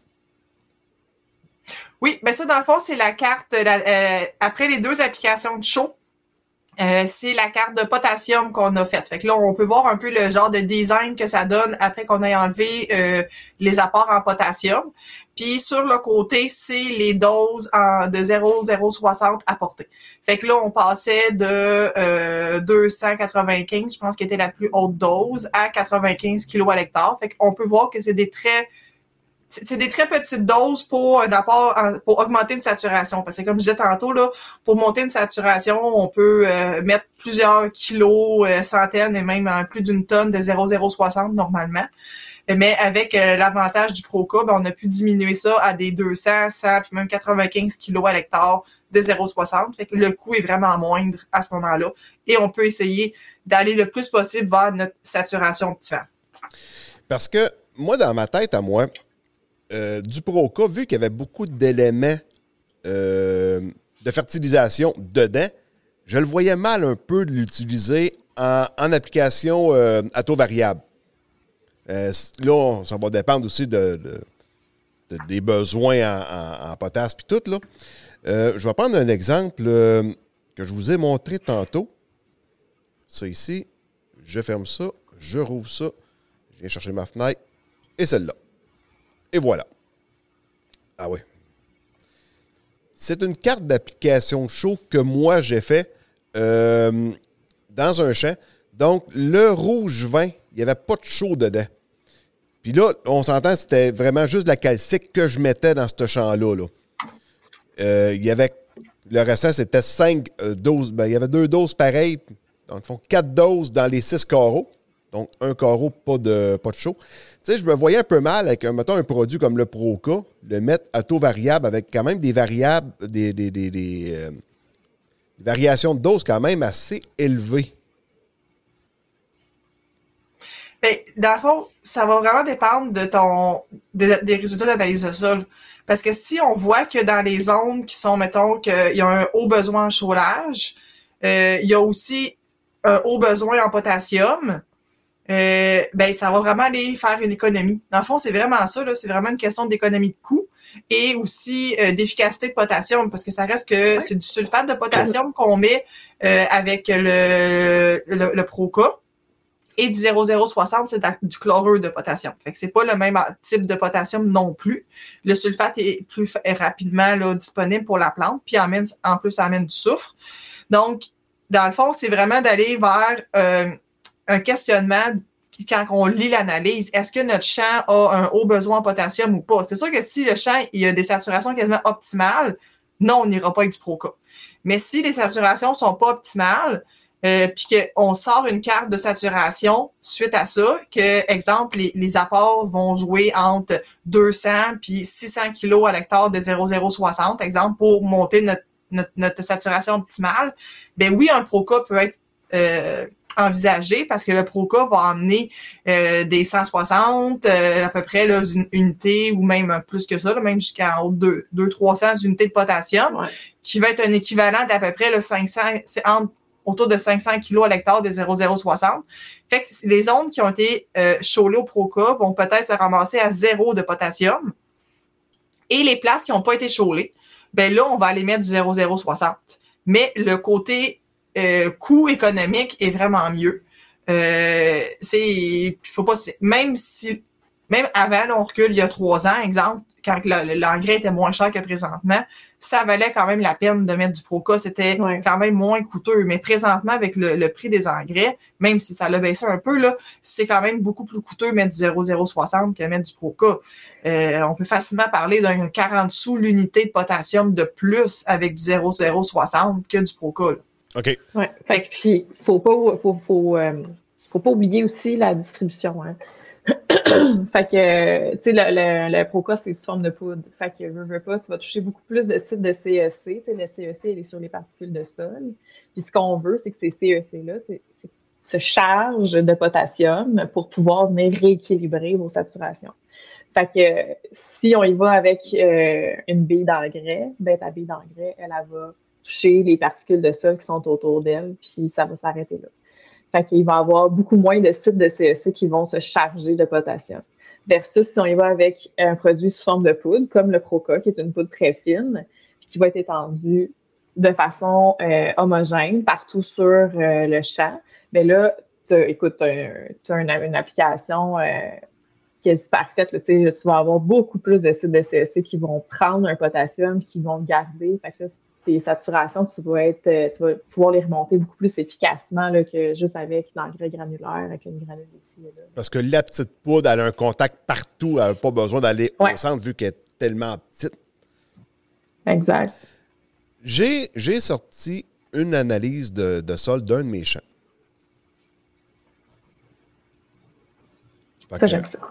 Oui, bien ça, dans le fond, c'est la carte, après les 2 applications de chaux, c'est la carte de potassium qu'on a faite. Fait que là, on peut voir un peu le genre de design que ça donne après qu'on ait enlevé les apports en potassium. Puis sur le côté, c'est les doses de 0,060 apportées. Fait que là, on passait de 295, je pense qui était la plus haute dose, à 95 kg à l'hectare. Fait qu'on peut voir que c'est des très petites doses pour augmenter une saturation. Parce que comme je disais tantôt, là, pour monter une saturation, on peut mettre plusieurs kilos, centaines et même plus d'une tonne de 0,060 normalement. Mais avec l'avantage du Proca, ben, on a pu diminuer ça à des 200, 100, puis même 95 kilos à l'hectare de 0,60. Fait que le coût est vraiment moindre à ce moment-là. Et on peut essayer d'aller le plus possible vers notre saturation optimale. Parce que moi, dans ma tête à moi, du Proca, vu qu'il y avait beaucoup d'éléments de fertilisation dedans, je le voyais mal un peu de l'utiliser en application à taux variable. Là, ça va dépendre aussi des besoins en potasse puis tout. Là. Je vais prendre un exemple que je vous ai montré tantôt. Ça ici. je ferme ça, je rouvre ça, je viens chercher ma fenêtre et celle-là. Et voilà. Ah oui. C'est une carte d'application chaud que moi j'ai fait dans un champ. Donc, le rouge vin, il n'y avait pas de chaud dedans. Puis là, on s'entend, c'était vraiment juste de la calcique que je mettais dans ce champ-là. Là. Il y avait, le restant, c'était 5 doses. Ben, il y avait 2 doses pareilles. Donc, ils font 4 doses dans les 6 carreaux. Donc, un carreau, pas de chaud. Tu sais, je me voyais un peu mal avec, mettons, un produit comme le Proca, le mettre à taux variable avec quand même des variables, des variations de doses quand même assez élevées. Ben, dans le fond, ça va vraiment dépendre des résultats d'analyse de sol. Parce que si on voit que dans les zones qui sont, mettons, qu'il y a un haut besoin en chaulage, il y a aussi un haut besoin en potassium, ben, ça va vraiment aller faire une économie. Dans le fond, c'est vraiment ça, là. C'est vraiment une question d'économie de coût et aussi d'efficacité de potassium, parce que ça reste que c'est du sulfate de potassium qu'on met avec le Proca. Et du 0,060, c'est du chlorure de potassium. Fait que c'est pas le même type de potassium non plus. Le sulfate est plus rapidement là, disponible pour la plante, puis en plus, ça amène du soufre. Donc, dans le fond, c'est vraiment d'aller vers un questionnement quand on lit l'analyse. Est-ce que notre champ a un haut besoin en potassium ou pas? C'est sûr que si le champ il y a des saturations quasiment optimales, non, on n'ira pas avec du Proca. Mais si les saturations sont pas optimales, puis qu'on sort une carte de saturation suite à ça, que, exemple, les apports vont jouer entre 200 puis 600 kilos à l'hectare de 0,060, exemple, pour monter notre saturation optimale, ben oui, un Proca peut être envisagé parce que le Proca va amener des 160, à peu près là, une unité ou même plus que ça, là, même jusqu'à 200-300 unités de potassium, qui va être un équivalent d'à peu près là, 500, c'est autour de 500 kilos à l'hectare de 0,060. Fait que les zones qui ont été chaulées au Proca vont peut-être se ramasser à 0 de potassium. Et les places qui n'ont pas été chaulées, ben là, on va aller mettre du 0,060. Mais le côté coût économique est vraiment mieux. Faut pas, même avant, là, on recule il y a 3 ans, exemple, quand l'engrais était moins cher que présentement, ça valait quand même la peine de mettre du Proca. C'était quand même moins coûteux. Mais présentement, avec le prix des engrais, même si ça l'a baissé un peu, là, c'est quand même beaucoup plus coûteux mettre du 0,060 que mettre du Proca. On peut facilement parler d'un 40 sous l'unité de potassium de plus avec du 0,060 que du Proca. Là. OK. Ouais. Fait que puis, faut pas oublier aussi la distribution, hein. Fait que, tu sais, le Proca, c'est sous forme de poudre. Fait que, veux pas, tu vas toucher beaucoup plus de sites de CEC. Tu sais, le CEC, il est sur les particules de sol. Puis ce qu'on veut, c'est que ces CEC-là, se chargent de potassium pour pouvoir venir rééquilibrer vos saturations. Fait que, si on y va avec une bille d'engrais, ben ta bille d'engrais, elle va toucher les particules de sol qui sont autour d'elle, puis ça va s'arrêter là. Fait qu'il va y avoir beaucoup moins de sites de CEC qui vont se charger de potassium. Versus si on y va avec un produit sous forme de poudre, comme le Proca, qui est une poudre très fine, qui va être étendue de façon homogène partout sur le champ. Mais là, écoute, tu as une application quasi parfaite. Là, tu vas avoir beaucoup plus de sites de CEC qui vont prendre un potassium, qui vont le garder. Fait que là, tes saturations, tu vas pouvoir les remonter beaucoup plus efficacement là, que juste avec l'engrais granulaire, avec une granule ici et là. Parce que la petite poudre, elle a un contact partout. Elle n'a pas besoin d'aller au centre vu qu'elle est tellement petite. Exact. J'ai sorti une analyse de sol d'un de mes champs. Ça, j'aime ça.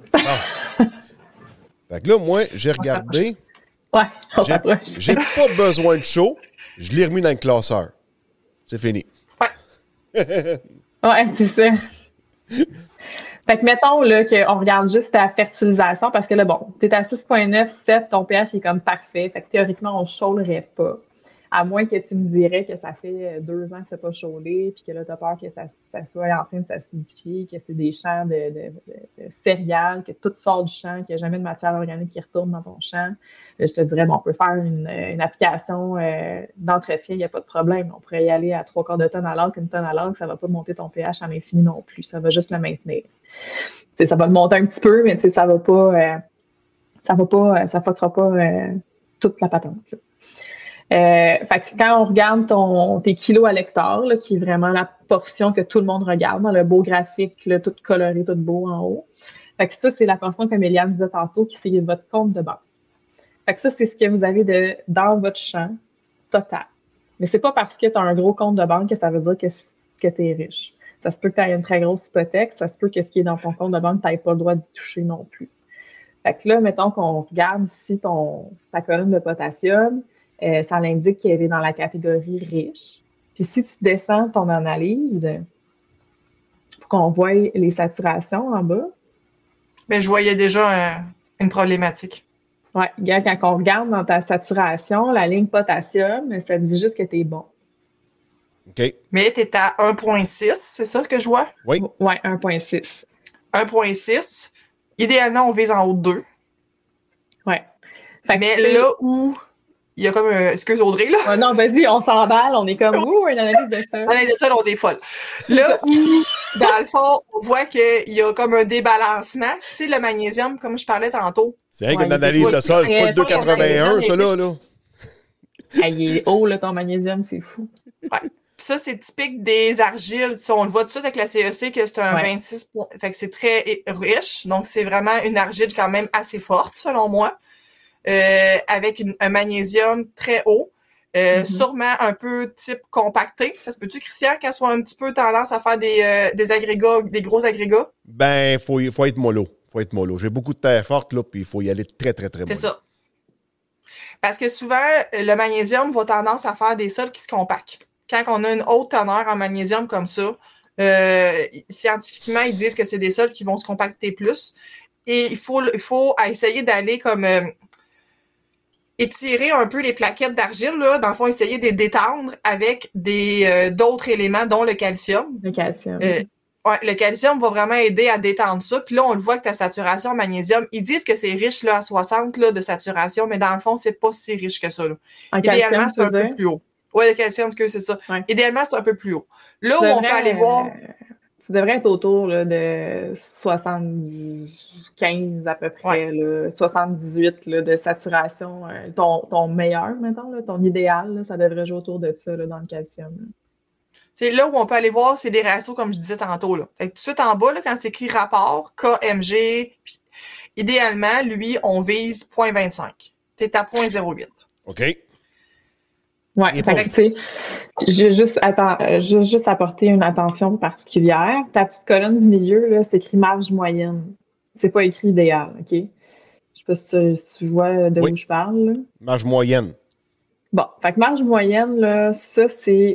Fait que là, moi, j'ai regardé. Ouais, on s'approche. J'ai pas besoin de chaud. Je l'ai remis dans le classeur. C'est fini. Ouais, c'est ça. Fait que mettons là, qu'on regarde juste ta fertilisation parce que là, bon, t'es à 6,9, 7, ton pH est comme parfait. Fait que théoriquement, on ne chaulerait pas. À moins que tu me dirais que ça fait 2 ans que c'est pas chaulé, puis que là, tu as peur que ça soit en train de s'acidifier, que c'est des champs de céréales, que tout sort du champ, qu'il n'y a jamais de matière organique qui retourne dans ton champ. Là, je te dirais, bon, on peut faire une application d'entretien, il n'y a pas de problème. On pourrait y aller à 3/4 de tonne à l'heure, qu'une tonne à l'heure, ça ne va pas monter ton pH à l'infini non plus. Ça va juste le maintenir. T'sais, ça va le monter un petit peu, mais ça va pas, ça fuckera pas toute la patente. Fait que quand on regarde tes kilos à l'hectare, là, qui est vraiment la portion que tout le monde regarde, dans le beau graphique, là, tout coloré, tout beau en haut. Fait que ça, c'est la portion comme Éliane disait tantôt, qui c'est votre compte de banque. Fait que ça, c'est ce que vous avez dans votre champ total. Mais c'est pas parce que tu as un gros compte de banque que ça veut dire que tu es riche. Ça se peut que tu aies une très grosse hypothèque, ça se peut que ce qui est dans ton compte de banque, tu n'aies pas le droit d'y toucher non plus. Fait que là, mettons qu'on regarde ici ta colonne de potassium, ça l'indique qu'elle est dans la catégorie riche. Puis si tu descends ton analyse, pour qu'on voie les saturations en bas. Ben, je voyais déjà une problématique. Oui, quand on regarde dans ta saturation, la ligne potassium, ça dit juste que tu es bon. OK. Mais tu es à 1,6, c'est ça que je vois? Oui. Oui, 1,6. 1,6. Idéalement, on vise en haut de 2. Oui. Mais là où il y a comme un... Excuse Audrey, là. Oh non, vas-y, on s'emballe, on est comme vous, une analyse de sol. L'analyse de sol, on est folle. Là où, dans le fond, on voit qu'il y a comme un débalancement, c'est le magnésium, comme je parlais tantôt. C'est rien qu'une analyse de sol, c'est pas le 2,81, ça, là. Il est haut, là, ton magnésium, c'est fou. Ouais. Ça, c'est typique des argiles. On le voit tout de suite avec la CEC que c'est un 26 points. Fait que c'est très riche. Donc, c'est vraiment une argile quand même assez forte, selon moi. Avec un magnésium très haut. Sûrement un peu type compacté. Ça se peut-tu, Christian, qu'elle soit un petit peu tendance à faire des agrégats, des gros agrégats? Ben, faut être mollo. Faut être mollo. J'ai beaucoup de terre forte, là, puis il faut y aller très, très, très mollo. C'est ça. Parce que souvent, le magnésium va tendance à faire des sols qui se compactent. Quand on a une haute teneur en magnésium comme ça, scientifiquement, ils disent que c'est des sols qui vont se compacter plus. Et il faut essayer d'aller comme étirer un peu les plaquettes d'argile, là. Dans le fond, essayer de les détendre avec d'autres éléments, dont le calcium. Le calcium. Le calcium va vraiment aider à détendre ça. Puis là, on le voit que ta saturation en magnésium, ils disent que c'est riche là, à 60 là, de saturation, mais dans le fond, c'est pas si riche que ça. Là. Idéalement, c'est un peu plus haut. Oui, le calcium, c'est ça. Ouais. Idéalement, c'est un peu plus haut. Là où on peut aller voir... Ça devrait être autour là, de 75 à peu près, là, 78 là, de saturation. Ton meilleur, mettons, là, ton idéal, là, ça devrait jouer autour de ça là, dans le calcium. Là. C'est là où on peut aller voir, c'est des ratios, comme je disais tantôt. Là. Fait que tout de suite en bas, là, quand c'est écrit rapport, KMG, puis, idéalement, lui, on vise 0,25. T'es à 0,08. OK. Ouais, fait que, tu sais, j'ai juste apporter une attention particulière. Ta petite colonne du milieu, là, c'est écrit marge moyenne. C'est pas écrit idéal, OK? Je sais pas si tu vois de où je parle. Là. Marge moyenne. Bon, fait que marge moyenne, là, souvent,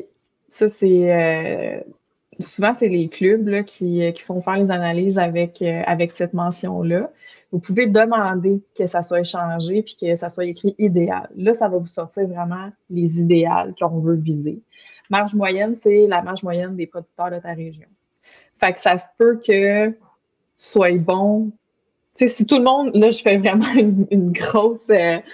c'est les clubs là, qui font faire les analyses avec cette mention-là. Vous pouvez demander que ça soit échangé puis que ça soit écrit idéal. Là, ça va vous sortir vraiment les idéales qu'on veut viser. Marge moyenne, c'est la marge moyenne des producteurs de ta région. Fait que ça se peut que tu sois bon. Tu sais, si tout le monde, là, je fais vraiment une grosse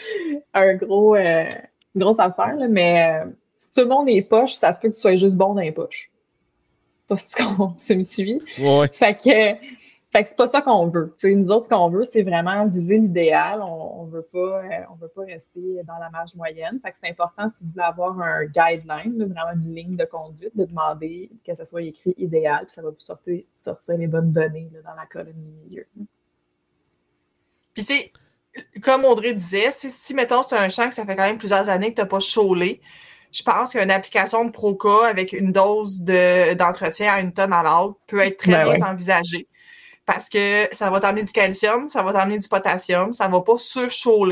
affaire, là, mais si tout le monde est poche, ça se peut que tu sois juste bon dans les poches. Pas si tu me suis. Ouais. Fait que c'est pas ça qu'on veut. T'sais, nous autres, ce qu'on veut, c'est vraiment viser l'idéal. On veut pas rester dans la marge moyenne. Fait que c'est important, si vous voulez avoir un guideline, là, vraiment une ligne de conduite, de demander que ça soit écrit idéal, puis ça va vous sortir les bonnes données là, dans la colonne du milieu. Puis c'est, comme Audrey disait, si mettons, c'est un champ que ça fait quand même plusieurs années que tu n'as pas chaulé, je pense qu'une application de Proca avec une dose d'entretien à 1 tonne à l'heure peut être très bien envisagée. Parce que ça va t'amener du calcium, ça va t'amener du potassium, ça va pas surchauler.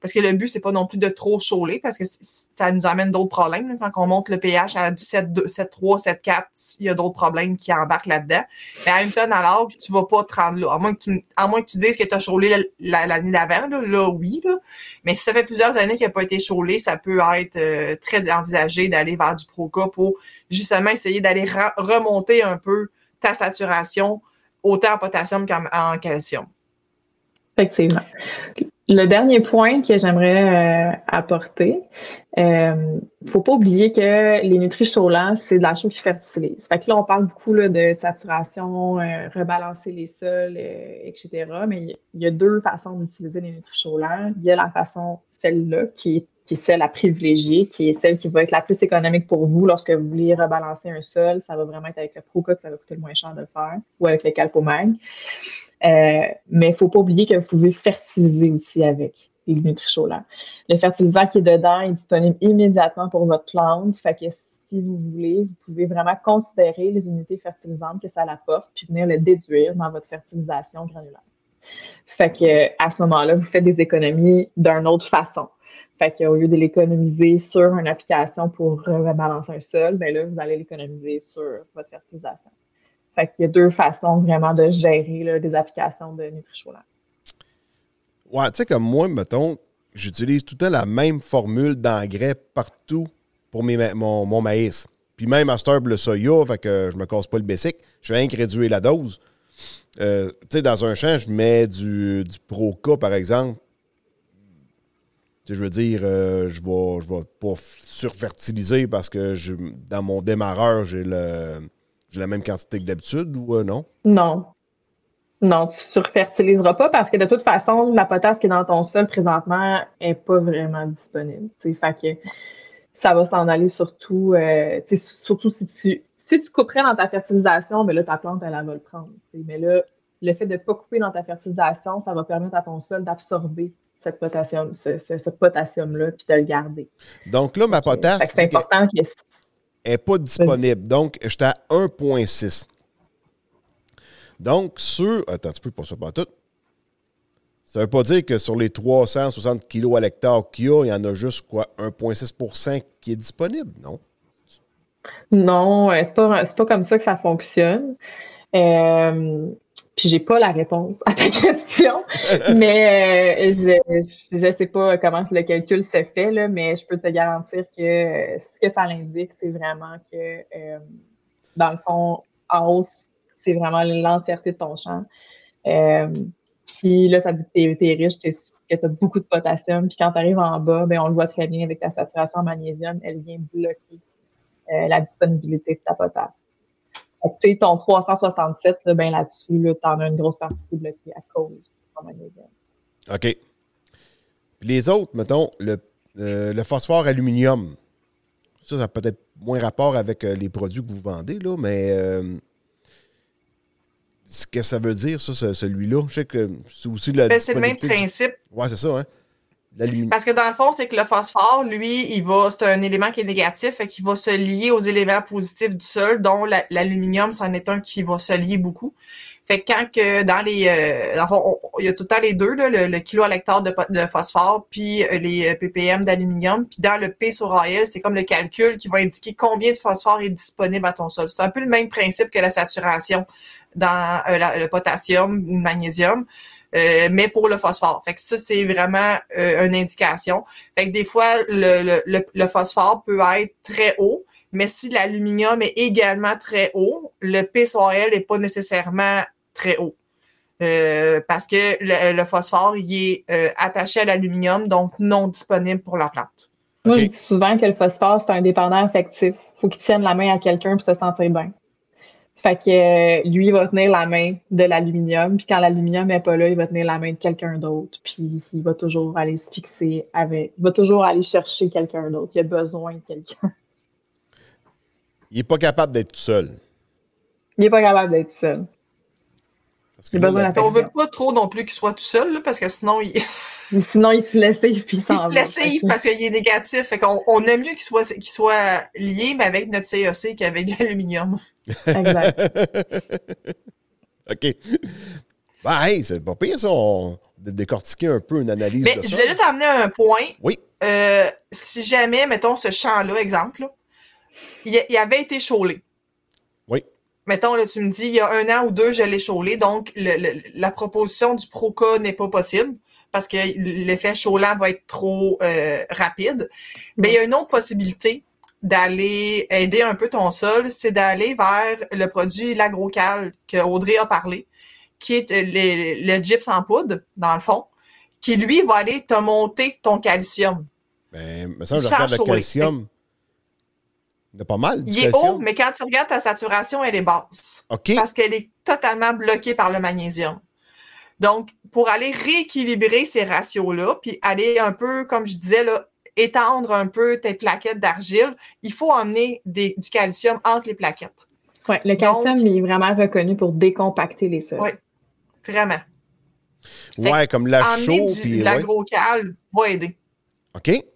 parce que le but, c'est pas non plus de trop chauffer, parce que ça nous amène d'autres problèmes. Là. Quand on monte le pH à du 7,3, 7,4, il y a d'autres problèmes qui embarquent là-dedans. Mais à 1 tonne à l'heure, tu vas pas te rendre là. À moins que tu dises que tu as chaulé l'année d'avant, là, oui. Là. Mais si ça fait plusieurs années qu'il n'a pas été chaulé, ça peut être très envisagé d'aller vers du Proca pour justement essayer d'aller remonter un peu ta saturation, autant en potassium qu'en calcium. Effectivement. Le dernier point que j'aimerais apporter, faut pas oublier que les nutri-chaulants, c'est de la chaux qui fertilise. Fait que là, on parle beaucoup là, de saturation, rebalancer les sols, etc. Mais il y a deux façons d'utiliser les nutri-chaulants. Il y a la façon, celle-là, qui est celle à privilégier, qui est celle qui va être la plus économique pour vous lorsque vous voulez rebalancer un sol. Ça va vraiment être avec le Proca que ça va coûter le moins cher de le faire, ou avec le Calpomag. Mais il ne faut pas oublier que vous pouvez fertiliser aussi avec les nutri-chaulants. Le fertilisant qui est dedans est disponible immédiatement pour votre plante. Fait que si vous voulez, vous pouvez vraiment considérer les unités fertilisantes que ça apporte puis venir le déduire dans votre fertilisation granulaire. Fait que à ce moment-là, vous faites des économies d'une autre façon. Fait qu'au lieu de l'économiser sur une application pour rebalancer un sol, ben là, vous allez l'économiser sur votre fertilisation. Fait qu'il y a deux façons vraiment de gérer là, des applications de nutri-chaulants. Ouais, tu sais, comme moi, mettons, j'utilise tout le temps la même formule d'engrais partout pour mon maïs. Puis même à cette heure, le soya, fait que je me casse pas le basic, je vais rien que réduire la dose. Tu sais, dans un champ, je mets du Proca, par exemple. Tu sais, je veux dire, je vais pas surfertiliser parce que dans mon démarreur, j'ai la même quantité que d'habitude ou non? Non. Non, tu ne surfertiliseras pas parce que de toute façon, la potasse qui est dans ton sol présentement n'est pas vraiment disponible. Fait que ça va s'en aller surtout si tu couperais dans ta fertilisation, ben là, ta plante, elle va le prendre. Mais là, le fait de ne pas couper dans ta fertilisation, ça va permettre à ton sol d'absorber ce potassium-là puis de le garder. Donc là, ma potasse, c'est important qu'elle n'est pas disponible. Donc, j'étais à 1,6. Donc, attends, tu peux pas ça pas tout. Ça veut pas dire que sur les 360 kilos à l'hectare qu'il y a, il y en a juste, 1,6% qui est disponible, non? Non, c'est pas comme ça que ça fonctionne. Puis j'ai pas la réponse à ta question, mais je sais pas comment le calcul se fait, là, mais je peux te garantir que ce que ça l'indique, c'est vraiment que, dans le fond, en haut, c'est vraiment l'entièreté de ton champ. Puis là, ça dit que t'es riche, que t'as beaucoup de potassium. Puis quand t'arrives en bas, ben on le voit très bien avec ta saturation en magnésium, elle vient bloquer la disponibilité de ta potasse. Tu sais, ton 367, là, ben là-dessus, là, t'en as une grosse partie qui est bloquée à cause de ton magnésium. OK. Puis les autres, mettons, le phosphore aluminium, ça a peut-être moins rapport avec les produits que vous vendez, là, mais ce que ça veut dire, ça, celui-là, je sais que c'est aussi de la c'est le même principe. Ouais, c'est ça, hein? L'aluminium. Parce que dans le fond, c'est que le phosphore, lui, c'est un élément qui est négatif, fait qu'il va se lier aux éléments positifs du sol, dont l'aluminium, c'en est un qui va se lier beaucoup. Fait que quand que dans le fond, il y a tout le temps les deux, là, le kilo à l'hectare de phosphore, puis les ppm d'aluminium, puis dans le P sur AL, c'est comme le calcul qui va indiquer combien de phosphore est disponible à ton sol. C'est un peu le même principe que la saturation dans le potassium ou le magnésium. Mais pour le phosphore. Fait que ça, c'est vraiment une indication. Fait que des fois, le phosphore peut être très haut, mais si l'aluminium est également très haut, le P sur L n'est pas nécessairement très haut. Parce que le phosphore, il est attaché à l'aluminium, donc non disponible pour la plante. Moi, je dis souvent que le phosphore, c'est un dépendant affectif. Il faut qu'il tienne la main à quelqu'un pour se sentir bien. Fait que lui, il va tenir la main de l'aluminium, puis quand l'aluminium n'est pas là, il va tenir la main de quelqu'un d'autre, puis il va toujours aller se fixer avec... Il va toujours aller chercher quelqu'un d'autre. Il a besoin de quelqu'un. Il n'est pas capable d'être tout seul. Il n'est pas capable d'être tout seul. Il a besoin d'affection. On veut pas trop non plus qu'il soit tout seul, là, parce que sinon, Sinon, il se laisse puis il s'en va. Il se laisse parce qu'il est négatif. Fait qu'on aime mieux qu'il soit lié, mais avec notre CEC qu'avec l'aluminium. Exact. OK. Ben, hey, c'est pas pire, ça. On de décortiquer un peu une analyse Mais de je ça. voulais juste amener un point. Oui. Si jamais, mettons, ce champ-là, exemple, là, il avait été chaulé. Oui. Mettons, là, tu me dis, il y a 1 an ou 2, je l'ai chaulé, donc la proposition du Proca n'est pas possible parce que l'effet chaulant va être trop rapide. Mais il y a une autre possibilité d'aller aider un peu ton sol, c'est d'aller vers le produit l'Agrocal que Audrey a parlé, qui est le gyps en poudre, dans le fond, qui, lui, va aller te monter ton calcium. Ben, mais ça, je regarde le calcium. Il y a pas mal. Il est haut, mais quand tu regardes ta saturation, elle est basse. OK. Parce qu'elle est totalement bloquée par le magnésium. Donc, pour aller rééquilibrer ces ratios-là, puis aller un peu, comme je disais, là, étendre un peu tes plaquettes d'argile, il faut emmener du calcium entre les plaquettes. Oui, le calcium il est vraiment reconnu pour décompacter les sols. Oui, vraiment. Ouais, comme la chaux. Puis l'Agrocal va aider. OK. Fait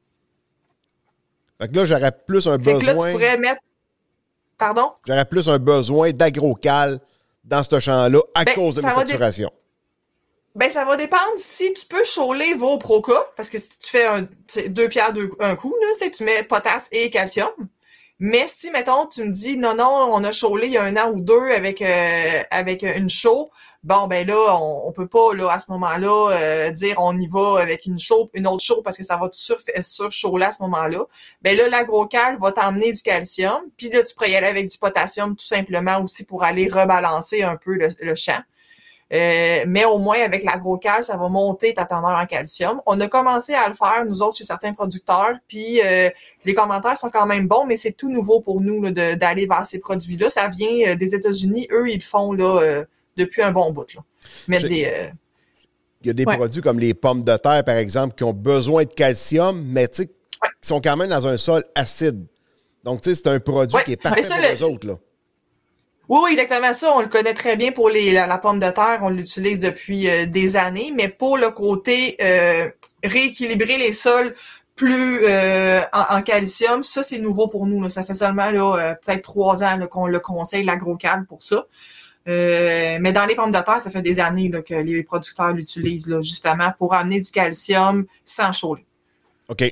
que là, j'aurais plus un besoin. Fait que là, tu pourrais mettre. Pardon? J'aurais plus un besoin d'Agrocal dans ce champ-là à cause de mes saturations. Ben, ça va dépendre si tu peux chauler vos Proca, parce que si tu fais 2 pierres un coup, là, tu mets potasse et calcium. Mais si, mettons, tu me dis, non, on a chaulé il y a 1 an ou 2 avec une chaux, bon, ben là, on peut pas, là, à ce moment-là, dire on y va avec une autre chaux, parce que ça va surchauler à ce moment-là. Ben là, l'Agrocal va t'emmener du calcium, puis là, tu pourrais y aller avec du potassium, tout simplement, aussi pour aller rebalancer un peu le champ. Mais au moins, avec l'Agrocal, ça va monter ta teneur en calcium. On a commencé à le faire, nous autres, chez certains producteurs, puis les commentaires sont quand même bons, mais c'est tout nouveau pour nous là, d'aller vers ces produits-là. Ça vient des États-Unis. Eux, ils le font là, depuis un bon bout. Là. Il y a des produits comme les pommes de terre, par exemple, qui ont besoin de calcium, mais qui sont quand même dans un sol acide. Donc, tu sais, c'est un produit qui est parfait pour eux autres, là. Oui, exactement ça. On le connaît très bien pour la pomme de terre. On l'utilise depuis des années. Mais pour le côté rééquilibrer les sols plus en calcium, ça, c'est nouveau pour nous. Là. Ça fait seulement là, peut-être 3 ans là, qu'on le conseille, l'Agrocal, pour ça. Mais dans les pommes de terre, ça fait des années là, que les producteurs l'utilisent là, justement pour amener du calcium sans chauler. OK.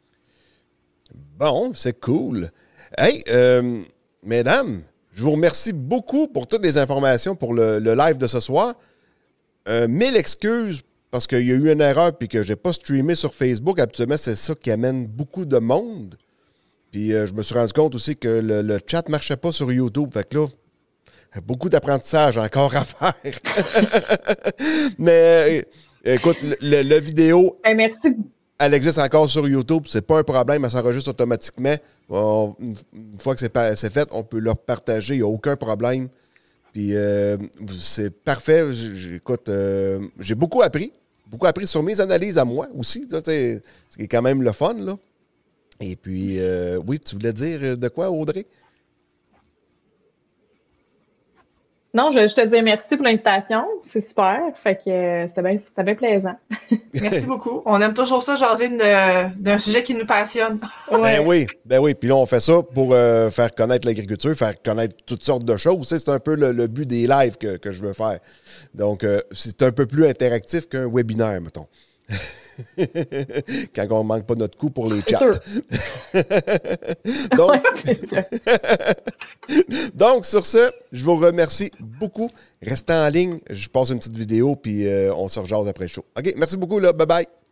Bon, c'est cool. Hey, mesdames, je vous remercie beaucoup pour toutes les informations pour le live de ce soir. 1000 excuses parce qu'il y a eu une erreur et que je n'ai pas streamé sur Facebook. Habituellement, c'est ça qui amène beaucoup de monde. Puis je me suis rendu compte aussi que le chat ne marchait pas sur YouTube. Fait que là, beaucoup d'apprentissage encore à faire. Mais écoute, la vidéo... Merci. Elle existe encore sur YouTube. C'est pas un problème. Elle s'enregistre automatiquement. Une fois que c'est fait, on peut le partager. Il n'y a aucun problème. Puis c'est parfait. Écoute, j'ai beaucoup appris. Beaucoup appris sur mes analyses à moi aussi. C'est quand même le fun, là. Et puis, oui, tu voulais dire de quoi, Audrey? Non, je te dis merci pour l'invitation. C'est super. Fait que c'était bien plaisant. Merci beaucoup. On aime toujours ça, jaser d'un sujet qui nous passionne. Ouais. Ben oui. Puis là, on fait ça pour faire connaître l'agriculture, faire connaître toutes sortes de choses. C'est un peu le but des lives que je veux faire. Donc, c'est un peu plus interactif qu'un webinaire, mettons. Quand on ne manque pas notre coup pour les chats. Donc, sur ce, je vous remercie beaucoup. Restez en ligne. Je passe une petite vidéo, puis on se rejase après le show. OK, merci beaucoup. Là. Bye-bye.